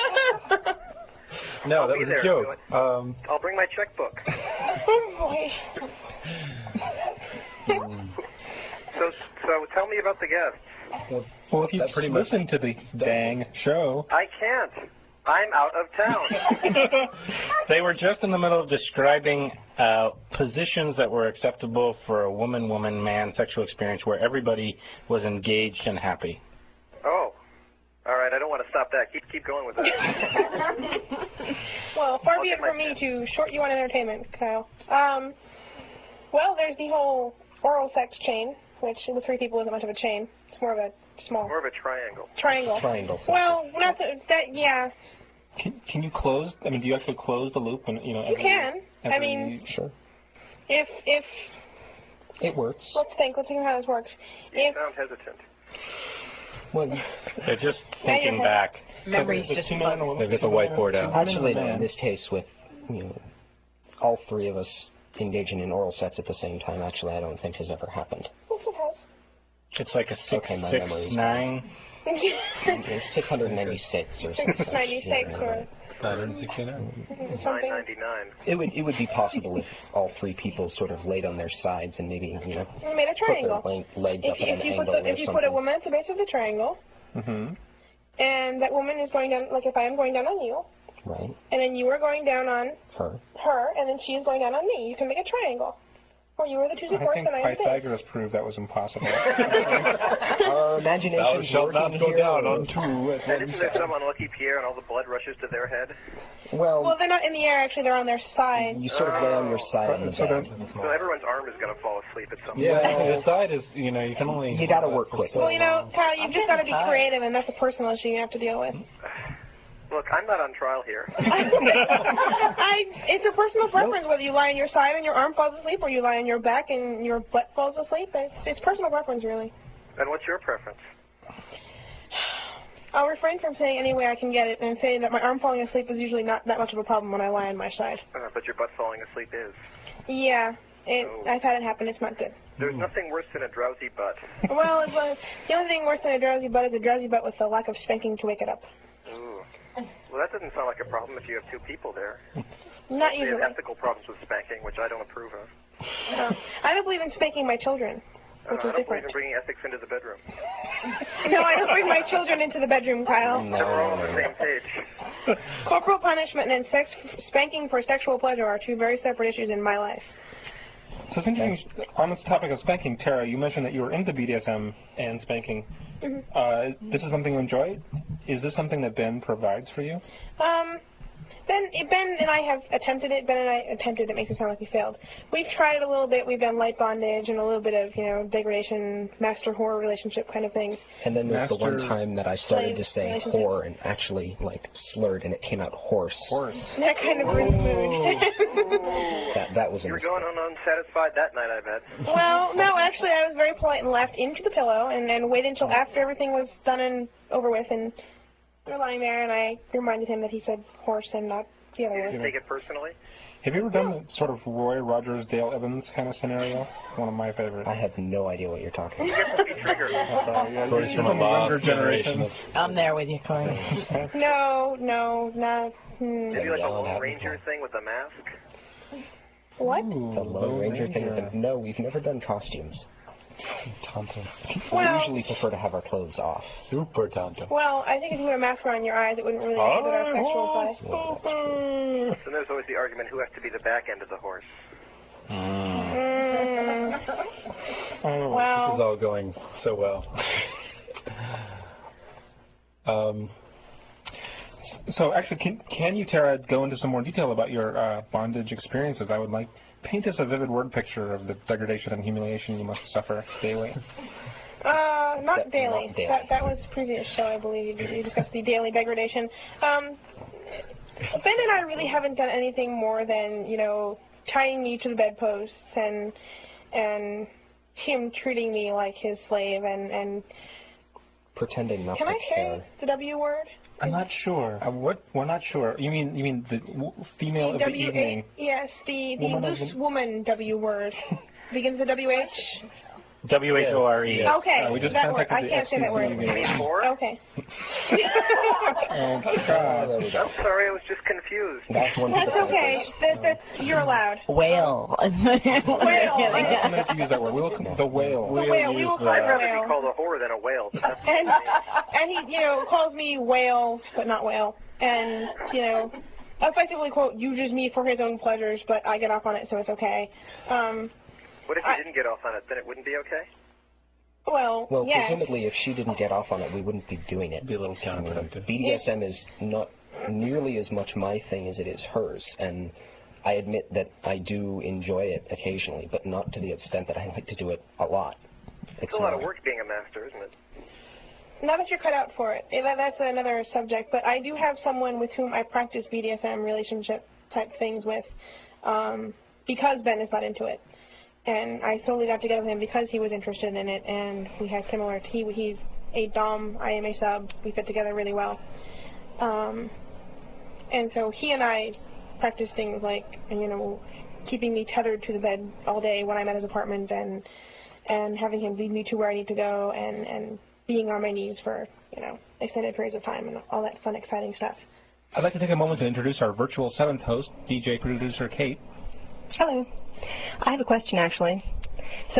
No,
I'll
that
be
was
there.
a joke. Um,
I'll bring my checkbook.
Oh, boy.
So, so tell me about the guests.
well,
Well, if you
That pretty much-
listen to the dang show...
I can't. I'm out of town.
They were just in the middle of describing uh, positions that were acceptable for a woman-woman-man sexual experience where everybody was engaged and happy.
Oh. All right, I don't want to stop that. Keep keep going with that.
Well, far
I'll
be
get
it
my
from me
pen.
to short you on entertainment, Kyle. Um, well, there's the whole oral sex chain, which with three people isn't much of a chain. It's more of a small
More of a triangle.
triangle.
Triangle.
Well, not so, that. Yeah,
Can, can you close, I mean, do you actually close the loop? When, you know,
you
every,
can. I
every-
mean,
Sure.
if if
It works.
let's think, let's think how this works.
You
If
sound hesitant.
Well,
They're just
Now you're
thinking
ha-
back.
Memories
So,
just
two men and a woman?
They've got the whiteboard out.
actually,
Man.
in this case, with you know, all three of us engaging in oral sex at the same time, actually, I don't think has ever happened.
yes, it has.
It's like a six,
Okay, my
six,
memory's
nine.
It's six hundred ninety-six or
six
something.
ninety-six or
nine sixty-nine.
Nine
something.
ninety-nine.
It would it would be possible if all three people sort of laid on their sides and maybe you know
We made a
put their
triangle.
le- legs
If,
up at
if
an
you put
angle
the,
or
if you
something.
put a woman at the base of the triangle,
Mm-hmm.
and that woman is going down, like if I am going down on you,
Right.
And then you are going down on
Her.
her, and then she is going down on me. You can make a triangle. Or you are the two
I
supports
think
and I am the base.
Pythagoras proved that was impossible.
Our imagination
shalt not go
here.
down on two at
And
one
isn't there
time.
some unlucky Pierre and all the blood rushes to their head?
Well,
Well, they're not in the air, actually. They're on their side.
you sort of lay on your side in the
So
bed.
then-
So everyone's arm is going to fall asleep at some point.
Yeah, the side is, you know, you can only...
You gotta work quick.
Well, you know, Kyle, you've
I'm
just got to be
getting tired.
creative, and that's a personal issue you have to deal with.
Look, I'm not on trial here.
I, it's a personal preference whether you lie on your side and your arm falls asleep, or you lie on your back and your butt falls asleep. It's, it's personal preference, really.
And what's your preference?
I'll refrain from saying any way I can get it, and say that my arm falling asleep is usually not that much of a problem when I lie on my side.
Uh, but your butt falling asleep is.
Yeah, it,
Oh.
I've had it happen. It's not good.
There's nothing worse than a drowsy butt.
Well, it's, uh, the only thing worse than a drowsy butt is a drowsy butt with a lack of spanking to wake it up.
Ooh. Well, that doesn't sound like a problem if you have two people there.
Not
They
usually.
have ethical problems with spanking, which I don't approve of.
No. I don't believe in spanking my children,
Uh,
which
I
is
don't believe
different.
in bringing ethics into the bedroom.
No, I don't bring my children into the bedroom, Kyle.
Then we're all on the
No.
same page.
Corporal punishment and sex spanking for sexual pleasure are two very separate issues in my life.
So it's interesting, on this topic of spanking, Tara, you mentioned that you were into B D S M and spanking.
Mm-hmm.
Uh, this is something you enjoy? Is this something that Ben provides for you?
Um, Ben, Ben and I have attempted it. Ben and I attempted it. Makes it sound like we failed. We've tried it a little bit. We've done light bondage and a little bit of, you know, degradation, master whore relationship kind of things.
And then there's the one
Master
time that I started to
slave
say
relationships.
whore and actually, like, slurred and it came out horse.
Horse.
That kind of ruined the mood.
That, that was a
You were
mistake.
going on unsatisfied that night, I bet.
Well, no, actually, I was very polite and laughed into the pillow and then waited until after everything was done and over with, and we were lying there, and I reminded him that he said horse and not the other
You
word.
didn't take it personally?
Have you ever done the sort of Roy Rogers, Dale Evans kind of scenario? One of my favorites.
I have no idea what you're talking
You
about.
get to be triggered.
Sorry, yeah,
Stories
you're
from a
from the younger
lost generation.
I'm there with you, Corey.
No, no, not. Hmm.
Maybe like a
Yeah,
Lone
that
Ranger
was-
thing with a mask?
What?
Ooh,
The Lone Ranger thing with
Ranger.
the... No, we've never done costumes.
Tonto.
We
Well-
usually prefer to have our clothes off.
Super Tonto.
Well, I think if you put a mask around your eyes, it wouldn't really inhibit our sexual play.
Well, that's true.
Then there's always the argument who has to be the back end of the horse.
Mm.
Oh,
This is
Well,
all going so well. um,
So actually, can, can you, Tara, go into some more detail about your uh, bondage experiences? I would like paint us a vivid word picture of the degradation and humiliation you must suffer daily.
uh, not
That-
daily.
not daily.
That that was previous show, I believe. You, you discussed the daily degradation. Um, Ben and I really haven't done anything more than, you know, tying me to the bedposts and and him treating me like his slave and and.
Pretending not
Can
to
I
care.
say the W word?
I'm not sure. Uh, what? We're not sure. You mean you mean the w- female of the
W
evening?
Yes, the the
Woman of
loose
the-
woman W word begins with W H.
W H O R E.
Yes.
Okay,
Uh, we just
that word.
contacted
I
the
can't say that
F C C
word.
You mean whore?
Okay.
Oh,
Ah,
God.
there we go.
I'm sorry, I was just confused.
That's one for
That's
the
okay.
samples.
That, that's, you're allowed.
Whale.
I'm going to let you use that word. We'll the whale.
The whale. We will call
I'd
it
rather
whale.
be called a whore than a whale. But that's
And and he, you know, calls me whale, but not whale. And you know, effectively quote uses me for his own pleasures, but I get off on it, so it's okay. Um,
what if you
I-
didn't get off on it? Then it wouldn't be okay?
well,
Well,
yes.
presumably, if she didn't get off on it, we wouldn't be doing it.
be a little counterproductive.
B D S M is not nearly as much my thing as it is hers, and I admit that I do enjoy it occasionally, but not to the extent that I like to do it a lot.
It's a lot of work being a master, isn't it?
Not that you're cut out for it. Eh, that- That's another subject. But I do have someone with whom I practice B D S M relationship type things with, um, because Ben is not into it. And I solely got together with him because he was interested in it, and we had similar. He he's a dom, I am a sub. We fit together really well. Um, and so he and I practice things like, you know, keeping me tethered to the bed all day when I'm at his apartment, and and having him lead me to where I need to go, and and being on my knees for, you know, extended periods of time, and all that fun, exciting stuff.
I'd like to take a moment to introduce our virtual seventh host, D J producer Kate.
Hello. I have a question, actually. So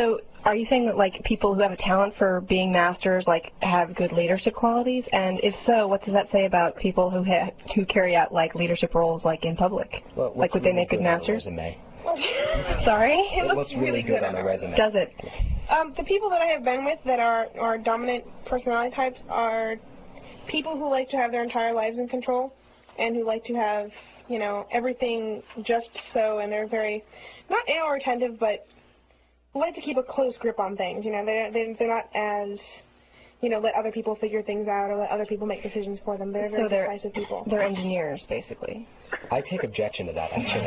are you saying that, like, people who have a talent for being masters, like, have good leadership qualities? And if so, what does that say about people who ha who carry out, like, leadership roles, like, in public?
Well,
like, would they make good masters? Sorry?
It, it looks really good on a resume.
Does it?
Um, the people that I have been with that are, are dominant personality types are people who like to have their entire lives in control and who like to have, you know, everything just so, and they're very, not anal retentive, but like to keep a close grip on things. You know, they're, they're, they're not as, you know, let other people figure things out or let other people make decisions for them. They're very
so they're,
decisive people.
They're engineers, basically.
I take objection to that, actually.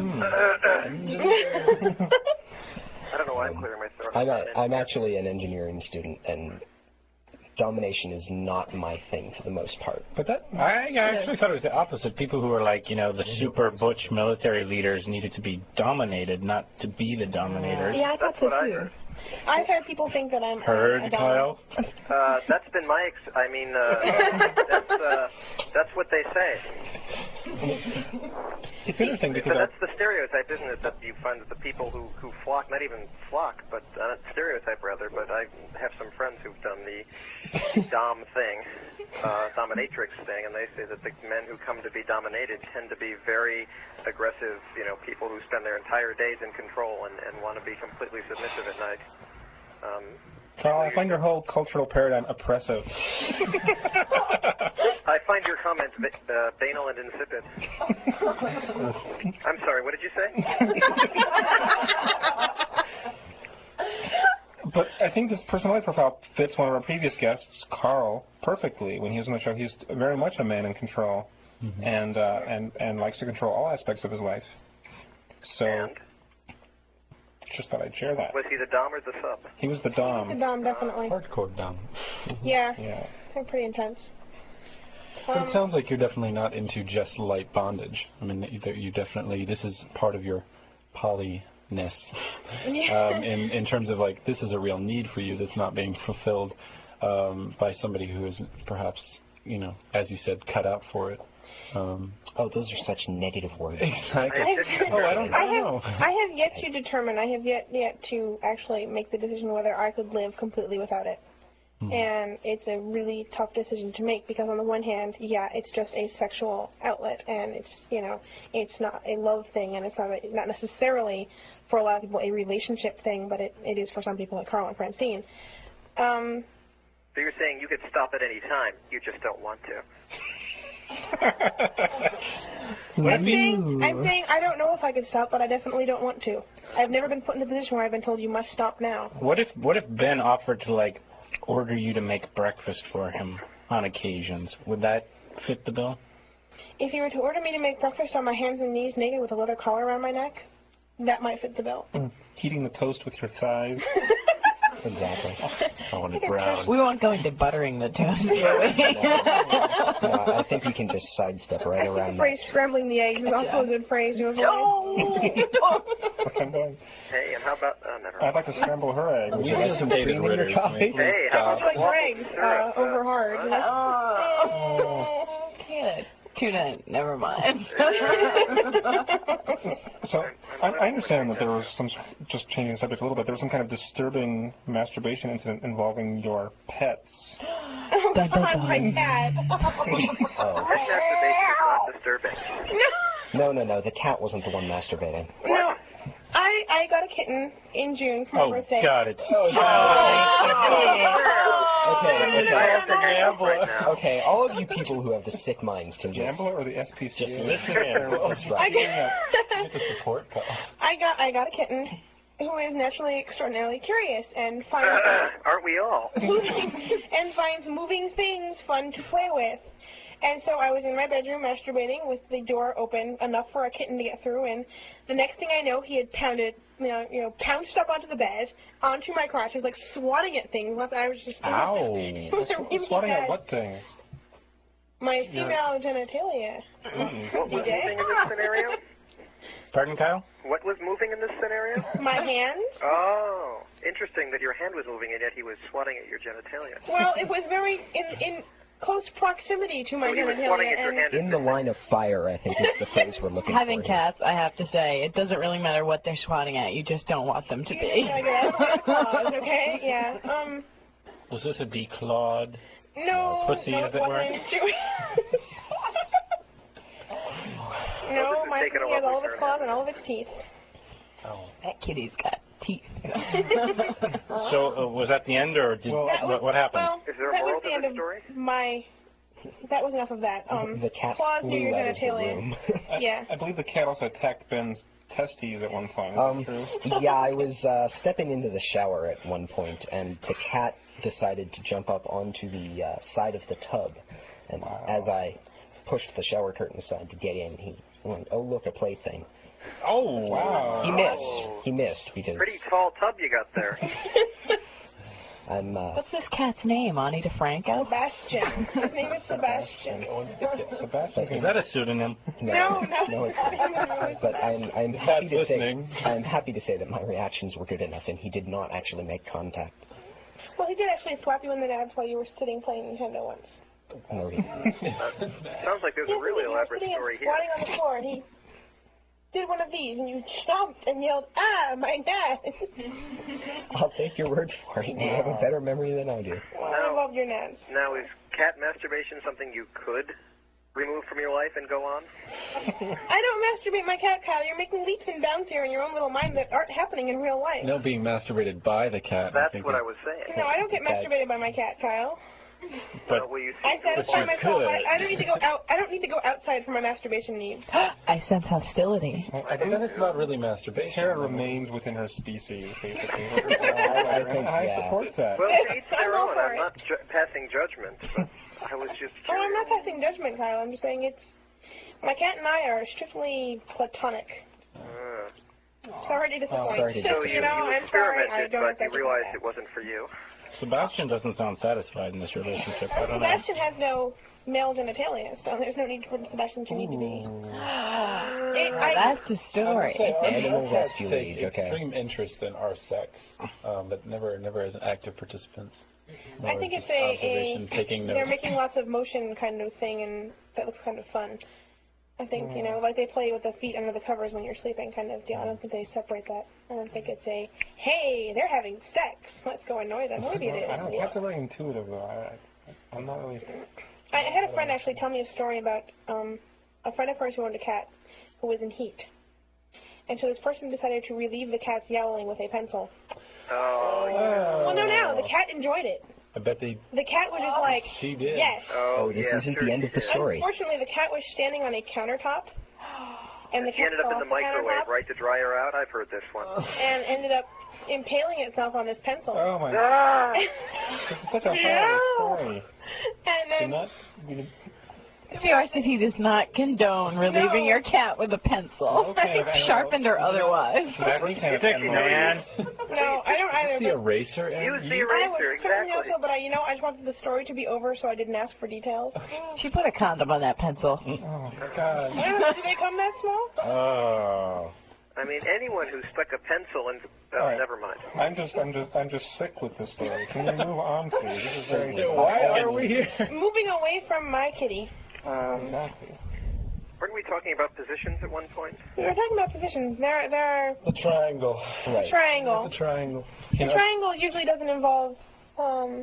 I don't know why I'm clearing my throat.
I'm, a, I'm actually an engineering student, and domination is not my thing for the most part.
But that, I actually thought it was the opposite. People who were like, you know, the super butch military leaders needed to be dominated, not to be the dominators.
Yeah, I thought
That's
so
what I
too.
heard.
I've had people think that I'm
Heard,
a dom.
Kyle?
Uh, that's been my, ex I mean, uh, that's, uh, that's what they say.
It's interesting because
But that's the stereotype, isn't it, that you find that the people who, who flock, not even flock, but uh, stereotype rather, but I have some friends who've done the dom thing, uh, dominatrix thing, and they say that the men who come to be dominated tend to be very aggressive, you know, people who spend their entire days in control and, and want to be completely submissive at night. Um,
Carl, I find your whole cultural paradigm oppressive.
I find your comments uh, banal and insipid. I'm sorry, what did you say?
But I think this personality profile fits one of our previous guests, Carl, perfectly. When he was on the show, he's very much a man in control, mm-hmm. and, uh, and, and likes to control all aspects of his life. So...
And?
Just thought I'd share that.
Was he the dom or the sub?
He was the dom.
The dom, definitely.
Hardcore dom.
Yeah.
Yeah.
They're pretty intense.
But
Um,
it sounds like you're definitely not into just light bondage. I mean, you you definitely, this is part of your polyness.
Yeah.
um, in, in terms of, like, this is a real need for you that's not being fulfilled um, by somebody who is perhaps, you know, as you said, cut out for it. Um,
oh, those are such negative words.
Exactly.
I've,
oh, I don't, I
I
don't
have,
know.
I have yet to determine, I have yet yet to actually make the decision whether I could live completely without it. Mm-hmm. And it's a really tough decision to make because on the one hand, yeah, it's just a sexual outlet and it's, you know, it's not a love thing and it's not a, not necessarily for a lot of people a relationship thing, but it, it is for some people like Carl and Francine. Um,
so you're saying you could stop at any time, you just don't want to.
I'm saying, I'm saying I don't know if I could stop, but I definitely don't want to. I've never been put in a position where I've been told you must stop now.
What if what if Ben offered to, like, order you to make breakfast for him on occasions? Would that fit the bill?
If you were to order me to make breakfast on my hands and knees naked with a leather collar around my neck, that might fit the bill.
Mm. Heating the toast with your thighs.
Exactly.
I want it brown.
We won't go into buttering the toast.
no, no, I think we can just sidestep right
I
around
think the phrase
that.
scrambling the eggs is also a good phrase to avoid.
I'm going.
Hey, and how about, uh, never
I'd
mind.
like to scramble her eggs.
We need some dated ritters.
Hey, how about
Like
waffle
eggs,
syrup?
uh, over hard. You know?
Oh, tuna. Tuna, never mind.
So I, I understand that there was some, just changing the subject a little bit, there was some kind of disturbing masturbation incident involving your pets.
Oh, God, my cat.
Oh.
Pet masturbation is not disturbing.
No, no, no. The cat wasn't the one masturbating.
No. I, I got a kitten in June for my
Oh,
birthday.
God, it's...
Oh, okay, okay. Okay, all of you people who have the sick minds can just...
Gambler or the S P C A?
Just listen in.
That's
I
right.
got,
The support call.
I got I got a kitten who is naturally extraordinarily curious and finds
Aren't we all?
and finds moving things fun to play with. And so I was in my bedroom masturbating with the door open enough for a kitten to get through, and the next thing I know, he had pounded, you know, you know pounced up onto the bed, onto my crotch. He was like swatting at things. I was just
Ow.
it was really
Swatting
bad.
at what thing?
My female genitalia.
What was
Okay.
moving in this scenario?
Pardon, Kyle?
What was moving in this scenario?
My hands.
Oh, interesting that your hand was moving and yet he was swatting at your genitalia.
Well, it was very in in close proximity to my
So he was swatting
genitalia.
at your
And
hand.
In the line of fire, I think is the phrase we're looking
Having
for. here.
cats, I have to say, it doesn't really matter what they're swatting at. You just don't want them to
you
be.
gotta get out of the claws, okay? Yeah. Um.
Was this a declawed?
No.
Pussy,
no,
as it were?
wasn't. No,
this is
my
taking a
pussy has all of
lovely
its
turn,
claws
hasn't
and all of its teeth.
Oh.
That kitty's got teeth.
So uh, was that the end, or did,
That was-
what, what happened?
Well,
Is there a
that
moral
was the
to
end
this
of
story?
my. That was enough of that. Um,
the cat
claws near
flew
your
out of the
genitalia.
room.
Yeah.
I believe the cat also attacked Ben's testes at one point. Is that
Um,
true?
yeah, I was uh, stepping into the shower at one point, and the cat decided to jump up onto the uh, side of the tub. And
Wow.
as I pushed the shower curtain aside to get in, he went, "Oh, look, a plaything."
Oh,
Wow.
He missed. He missed because
Pretty tall tub you got there.
I'm. Uh,
What's this cat's name? Ani DeFranco?
Sebastian. His name is Sebastian.
Sebastian.
Is that a pseudonym?
No, no.
no, it's not. But I'm, I'm happy to
listening.
say, I'm happy to say that my reactions were good enough, and he did not actually make contact.
Well, he did actually slap you in the nads while you were sitting playing Nintendo once.
No, he didn't.
Sounds like there's
Yes,
a really
you were
elaborate
sitting and
story here.
squatting on the floor, and he did one of these, and you jumped and yelled, "Ah, my nads!"
I'll take your word for it. You have a better memory than I do.
Well,
No.
I love your nads.
Now, is cat masturbation something you could remove from your life and go on?
I don't masturbate my cat, Kyle. You're making leaps and bounds here in your own little mind that aren't happening in real life.
No, being masturbated by the cat. I
That's
think
what I
is-
was saying.
No, I don't get
That-
masturbated by my cat, Kyle.
But
Uh, will you
I satisfy
you
myself.
could.
I, I don't need to go out. I don't need to go outside for my masturbation needs.
I sense hostility.
I think then it's not really masturbation.
Tara remains within her species, basically.
I think,
I
yeah.
support that.
Well, to each
I'm
their
all
own.
for
I'm
it.
not ju- passing judgment, but I was just
Oh, I'm
curious.
not passing judgment, Kyle. I'm just saying it's my cat and I are strictly platonic.
Uh,
Sorry to disappoint.
sorry to
so you,
you know,
you
I'm sorry. I
experimented,
don't
but you
accept
realized
that.
it wasn't for you.
Sebastian doesn't sound satisfied in this relationship. I don't know.
Sebastian has no male genitalia, so there's no need for Sebastian to need to be. It, I,
That's the story.
Animal
Animal cats
rescue
take
league, okay.
extreme interest in our sex, um, but never, never as active participants.
I
More
think
just
it's a,
observation,
a
taking
they're
notes.
making lots of motion kind of thing, and that looks kind of fun. I think, you know, like they play with the feet under the covers when you're sleeping kind of deal. I don't think they separate that. I don't think it's a, hey, they're having sex. Let's go annoy them. Maybe it
I don't know,
is.
cats are very intuitive, though. I, I, I'm not really...
I, I had a friend actually tell me a story about um, a friend of hers who owned a cat who was in heat. And so this person decided to relieve the cat's yowling with a pencil.
Oh, yeah.
Well, no, no, the cat enjoyed it.
I bet they.
The cat was just like,
She did.
yes.
Oh,
Oh, this
yeah,
isn't
sure
the end
she
of the
did.
story.
Unfortunately, the cat was standing on a countertop. And the
She
cat
ended up
fell
in the
off
microwave,
countertop
right, to dry her out? I've heard this one.
and ended up impaling itself on this pencil.
Oh, my God.
Ah!
This is such a
No.
horrible story.
And
Do
then,
not... you-
Curiosity does not condone relieving
No.
your cat with a pencil,
Okay, I know.
sharpened or otherwise.
Exactly kind of
Sticky,
animal.
man.
no, I don't either.
The
But
eraser. and
Use the
you-
I
eraser,
would certainly
exactly.
also, but I, you know, I just wanted the story to be over, so I didn't ask for details.
She put a condom on that pencil.
Oh, God.
I don't know, do they come that small?
Oh.
I mean, anyone who stuck a pencil in... Oh,
All right.
never mind.
I'm just, I'm just, I'm just sick with this story. Can we move on, please? This is very...
So why are we here?
Moving away from my kitty. Um,
Exactly.
Weren't we talking about positions at one point?
we were talking about positions. There, there are
The triangle.
Right.
triangle.
The triangle.
The triangle usually doesn't involve. Um,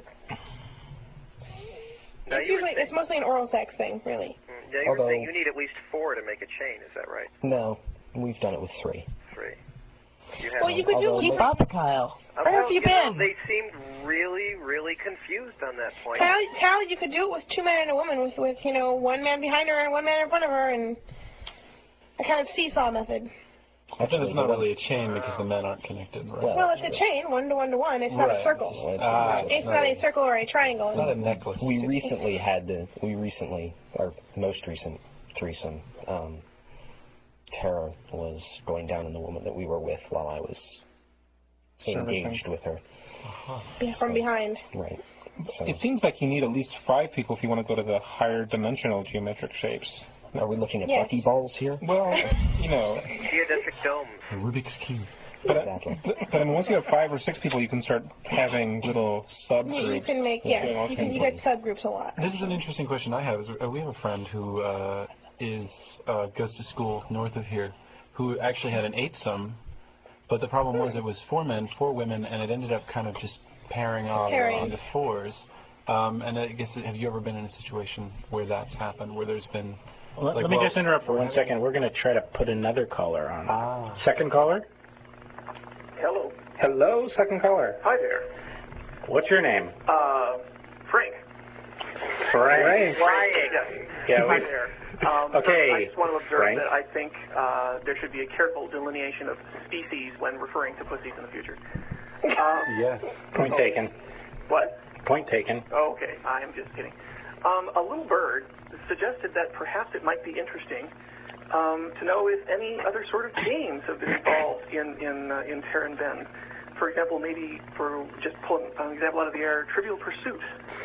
No,
it's
you were
usually
saying-
it's mostly an oral sex thing, really.
Mm, Yeah, you were
Although-
saying you need at least four to make a chain. Is that right?
No, we've done it with three.
Three. You have
Well, you could do
Although-
Keep up, Kyle.
Uh,
Where
well,
have you
know,
been?
They seemed really, really confused on that point.
Cal, Cal, you could do it with two men and a woman, with with you know one man behind her and one man in front of her, and a kind of seesaw method.
I think it's not really a chain because the men aren't connected, right?
Well,
Well, it's a chain, one to one to one. It's not
Right.
a circle.
Well, it's-
Ah,
it's-
It's not a circle or a triangle.
not a necklace.
We recently had the, we recently, our most recent threesome, um, Tara was going down on the woman that we were with while I was engaged with her.
Yeah, from behind.
Right. So,
It seems like you need at least five people if you want to go to the higher dimensional geometric shapes.
are we looking at
Yes.
buckyballs here?
Well, you know,
Geodesic domes.
A Rubik's Cube.
But,
Exactly.
but, but I mean, once you have five or six people, you can start having little subgroups.
You, you can make
Yeah.
yes, you can you get subgroups a lot.
This is an interesting question I have. Is, uh, we have a friend who uh, is uh, goes to school north of here, who actually had an eightsome, but the problem was it was four men, four women, and it ended up kind of just pairing on
Pairing.
on the fours. Um, and I guess, have you ever been in a situation where that's happened, where there's been...
Let,
like,
let me
well,
just interrupt for one second. We're going to try to put another caller on.
Ah.
Second caller?
Hello.
Hello, second caller.
Hi there.
What's your name?
Uh, Frank.
Frank.
Frank. Yes.
Yeah,
Hi
we-
there. Um,
Okay,
I just want to observe
Frank.
that I think uh, there should be a careful delineation of species when referring to pussies in the future. Um,
Yes.
Point taken.
what?
Point taken.
Oh, okay. I am just kidding. Um, a little bird suggested that perhaps it might be interesting um, to know if any other sort of games have been involved in in uh, in Terran Bend. For example, maybe for just pulling an example out of the air, Trivial Pursuit.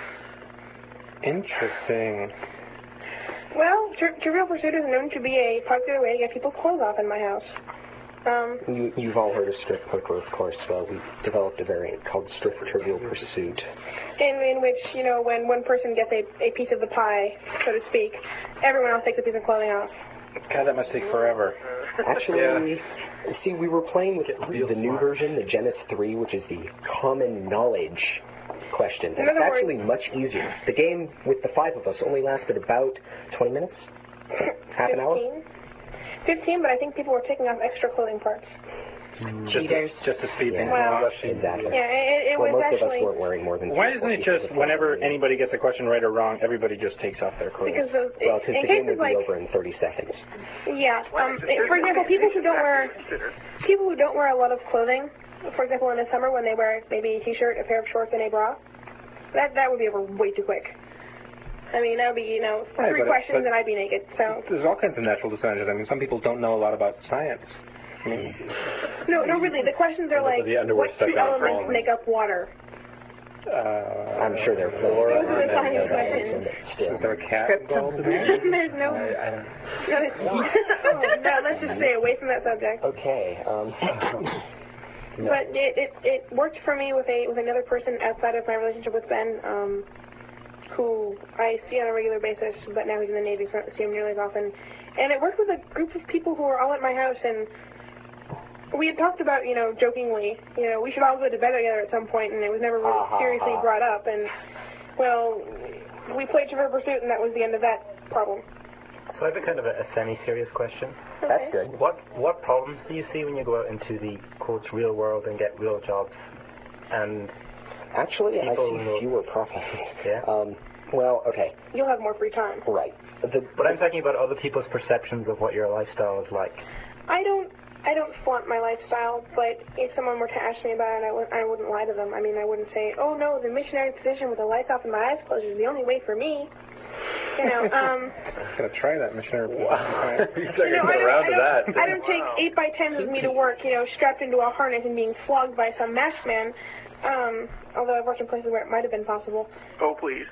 Interesting.
Well, tri- Trivial Pursuit is known to be a popular way to get people's clothes off in my house. Um,
You, you've all heard of strip poker, of course. Uh, we developed a variant called Strip Trivial Pursuit.
in, in which, you know, when one person gets a, a piece of the pie, so to speak, everyone else takes a piece of clothing off.
God, that must take forever.
Actually, see, we were playing with
real
the new
smart.
version, the Genesis three, which is the common knowledge questions, and
In
it's
other
actually
words-
much easier. The game with the five of us only lasted about twenty minutes, half an hour.
fifteen? fifteen, but I think people were taking off extra clothing parts.
Just, just to speed things
Well-
along.
Exactly.
Yeah, it, it
well,
was
most of us
actually...
weren't wearing more than.
Why
three or
isn't
four
it
pieces
just
of
whenever
clothing.
anybody gets a question right or wrong, everybody just takes off their clothes?
Because of,
Well, because
in
the game
cases
would be
like...
over in thirty seconds.
Yeah, um, for example, people who don't wear... People who don't wear a lot of clothing, for example, in the summer when they wear maybe a t-shirt, a pair of shorts, and a bra, that that would be over way too quick. I mean, that would be, you know,
Right,
three
but it-
questions
but-
and I'd be naked, so...
There's all kinds of natural disasters. I mean, some people don't know a lot about science. I mean,
No, no, really, the questions are like,
the underwear
what
stuck
two
out
elements
wrong.
make up water?
uh,
I'm sure they're playing.
Those are the
and
science
know that
questions.
answer, but
is there
still.
a cat involved in this?
There's no...
I, I don't...
No, there's- oh, no, let's just stay away from that subject.
Okay. Um, no.
But it, it, it worked for me with a with another person outside of my relationship with Ben, um, who I see on a regular basis, but now he's in the Navy, so I don't see him nearly as often. And it worked with a group of people who were all at my house, and we had talked about, you know, jokingly, you know, we should all go to bed together at some point, and it was never really
Ha, ha,
seriously
ha.
brought up. And, well, we played Trivial Pursuit, and that was the end of that problem.
So I have a kind of a, a semi-serious question.
That's
Okay.
good.
What what problems do you see when you go out into the quotes real world and get real jobs? And
Actually, I
People
see
will-
fewer problems.
Yeah.
Um, well, okay,
You'll have more free time.
right. The,
but I'm talking about other people's perceptions of what your lifestyle is like.
I don't I don't flaunt my lifestyle, but if someone were to ask me about it, I, w- I wouldn't lie to them. I mean, I wouldn't say, oh no, the missionary position with the lights off and my eyes closed is the only way for me. You know, um,
I'm gonna try that missionary.
you know, I don't, I don't, I don't take eight by tens with me to work, you know, strapped into a harness and being flogged by some masked man. Um, although I've worked in places where it might have been possible.
Oh, please.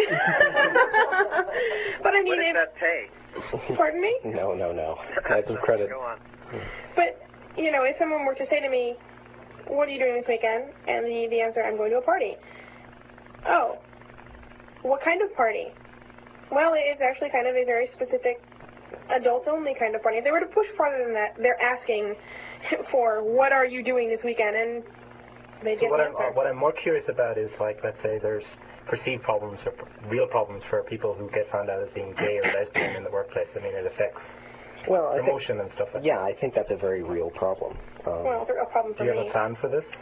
But I mean,
What does
if,
that pay?
pardon me?
no, no, no.
Add some credit.
Go on.
But, you know, if someone were to say to me, what are you doing this weekend? And the, the answer, I'm going to a party. Oh, what kind of party? Well, it's actually kind of a very specific adult-only kind of party. If they were to push farther than that, they're asking for, what are you doing this weekend? And they
So
get
what
the
I'm
answer.
what I'm more curious about is, like, let's say there's perceived problems or real problems for people who get found out as being gay or lesbian in the workplace. I mean, it affects
Well, I think,
promotion and stuff like
yeah, I think that's a very real problem. Um,
Well, it's a real problem
that.
for
Do you have
me.
a plan for this?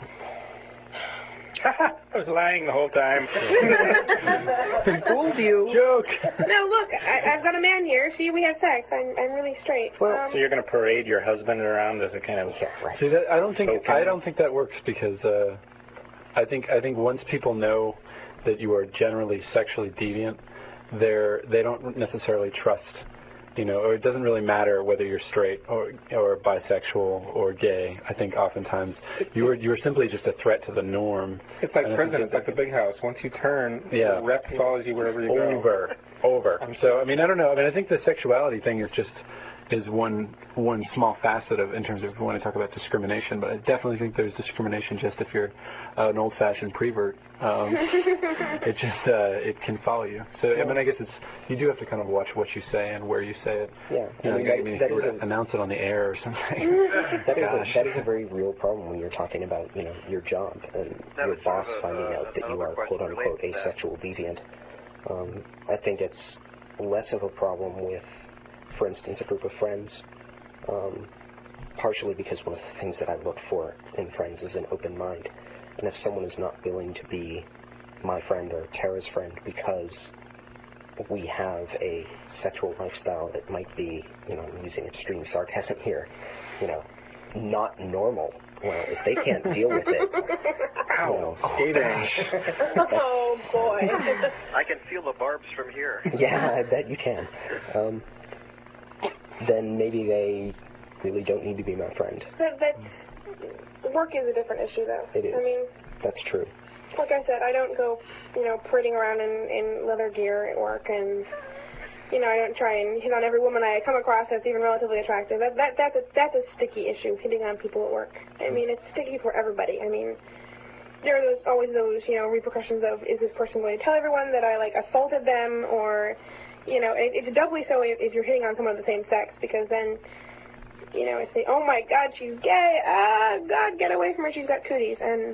I was lying the whole time.
fooled you.
Joke.
No, look, I, I've got a man here. See, we have sex. I'm, I'm really straight.
Well,
um,
So you're gonna parade your husband around as a kind of...
Yeah, right.
See, that, I don't think
Okay.
I don't think that works because uh, I think I think once people know that you are generally sexually deviant, they're they don't necessarily trust you know, or it doesn't really matter whether you're straight or or bisexual or gay. I think oftentimes you are you are simply just a threat to the norm.
It's like
And I
prison.
think
It's like the big house. Once you turn,
Yeah.
the rep follows you wherever you go.
over, over. So I mean, I don't know. I mean, I think the sexuality thing is just is one one small facet of in terms of if you want to talk about discrimination. But I definitely think there's discrimination just if you're uh, an old-fashioned prevert. Um, it just uh, it can follow you. So I mean, I guess it's you do have to kind of watch what you say and where you say it.
Yeah,
You know,
I mean,
I
that-
mean, if
that
you were
is
to
a-
announce it on the air or something.
That is, a,
Gosh.
that is a very real problem when you're talking about, you know, your job and
That
your
was sort
boss
of a-
finding
uh,
out that you
another
are
question
quote-unquote
related to that.
asexual deviant. Um, I think it's less of a problem with, for instance, a group of friends, um, partially because one of the things that I look for in friends is an open mind. And if someone is not willing to be my friend or Tara's friend because we have a sexual lifestyle that might be, you know, I'm using extreme sarcasm here, you know, not normal. Well, if they can't deal with it, you know,
Oh boy.
I can feel the barbs from here.
yeah, I bet you can. Um, then maybe they really don't need to be my friend.
That, that's, work is a different issue, though.
It is.
I mean,
That's true.
like I said, I don't go, you know, parading around in, in leather gear at work, and, you know, I don't try and hit on every woman I come across that's even relatively attractive. That, that that's a that's a sticky issue, hitting on people at work. I mean, it's sticky for everybody. I mean, there are those always those, you know, repercussions of, is this person going to tell everyone that I, like, assaulted them, or, you know, it, it's doubly so if, if you're hitting on someone of the same sex, because then, you know, it's the, oh my God, she's gay, ah, God, get away from her, she's got cooties, and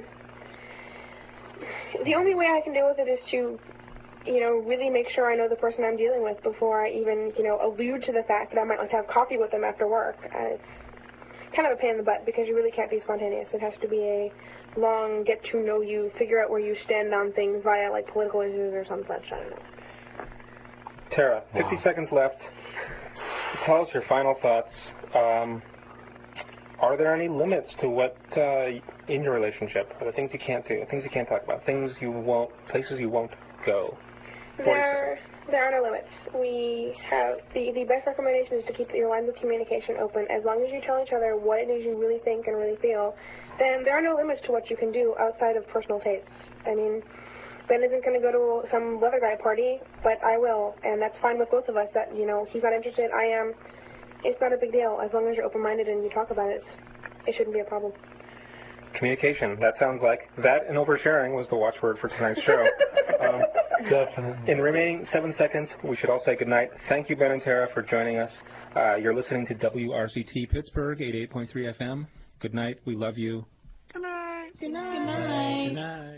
the only way I can deal with it is to, you know, really make sure I know the person I'm dealing with before I even, you know, allude to the fact that I might like to have coffee with them after work. Uh, it's kind of a pain in the butt because you really can't be spontaneous. It has to be a long get to know you, figure out where you stand on things via, like, political issues or some such. I don't know.
Tara, fifty seconds left. Tell us your final thoughts. Um, are there any limits to what, uh, in your relationship, are there things you can't do, things you can't talk about, things you won't, places you won't go?
There, there are no limits. We have, the, the best recommendation is to keep your lines of communication open. As long as you tell each other what it is you really think and really feel, then there are no limits to what you can do outside of personal tastes. I mean, Ben isn't going to go to some leather guy party, but I will, and that's fine with both of us. That, you know, he's not interested, I am. It's not a big deal. As long as you're open-minded and you talk about it, it shouldn't be a problem.
Communication. That sounds like that, and oversharing was the watchword for tonight's show. um,
Definitely.
in the remaining seven seconds, we should all say goodnight. Thank you, Ben and Tara, for joining us. Uh, you're listening to W R C T Pittsburgh, eighty-eight point three F M. Good night. We love you.
Good night.
Good night.
Good night.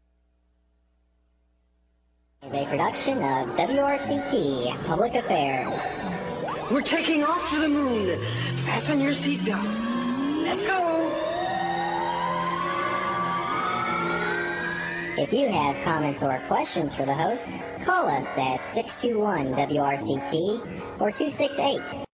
Is a production of W R C T Public Affairs.
We're taking off to the moon. Fasten your seatbelts. Let's go.
If you have comments or questions for the host, call us at six two one W R C T or two six eight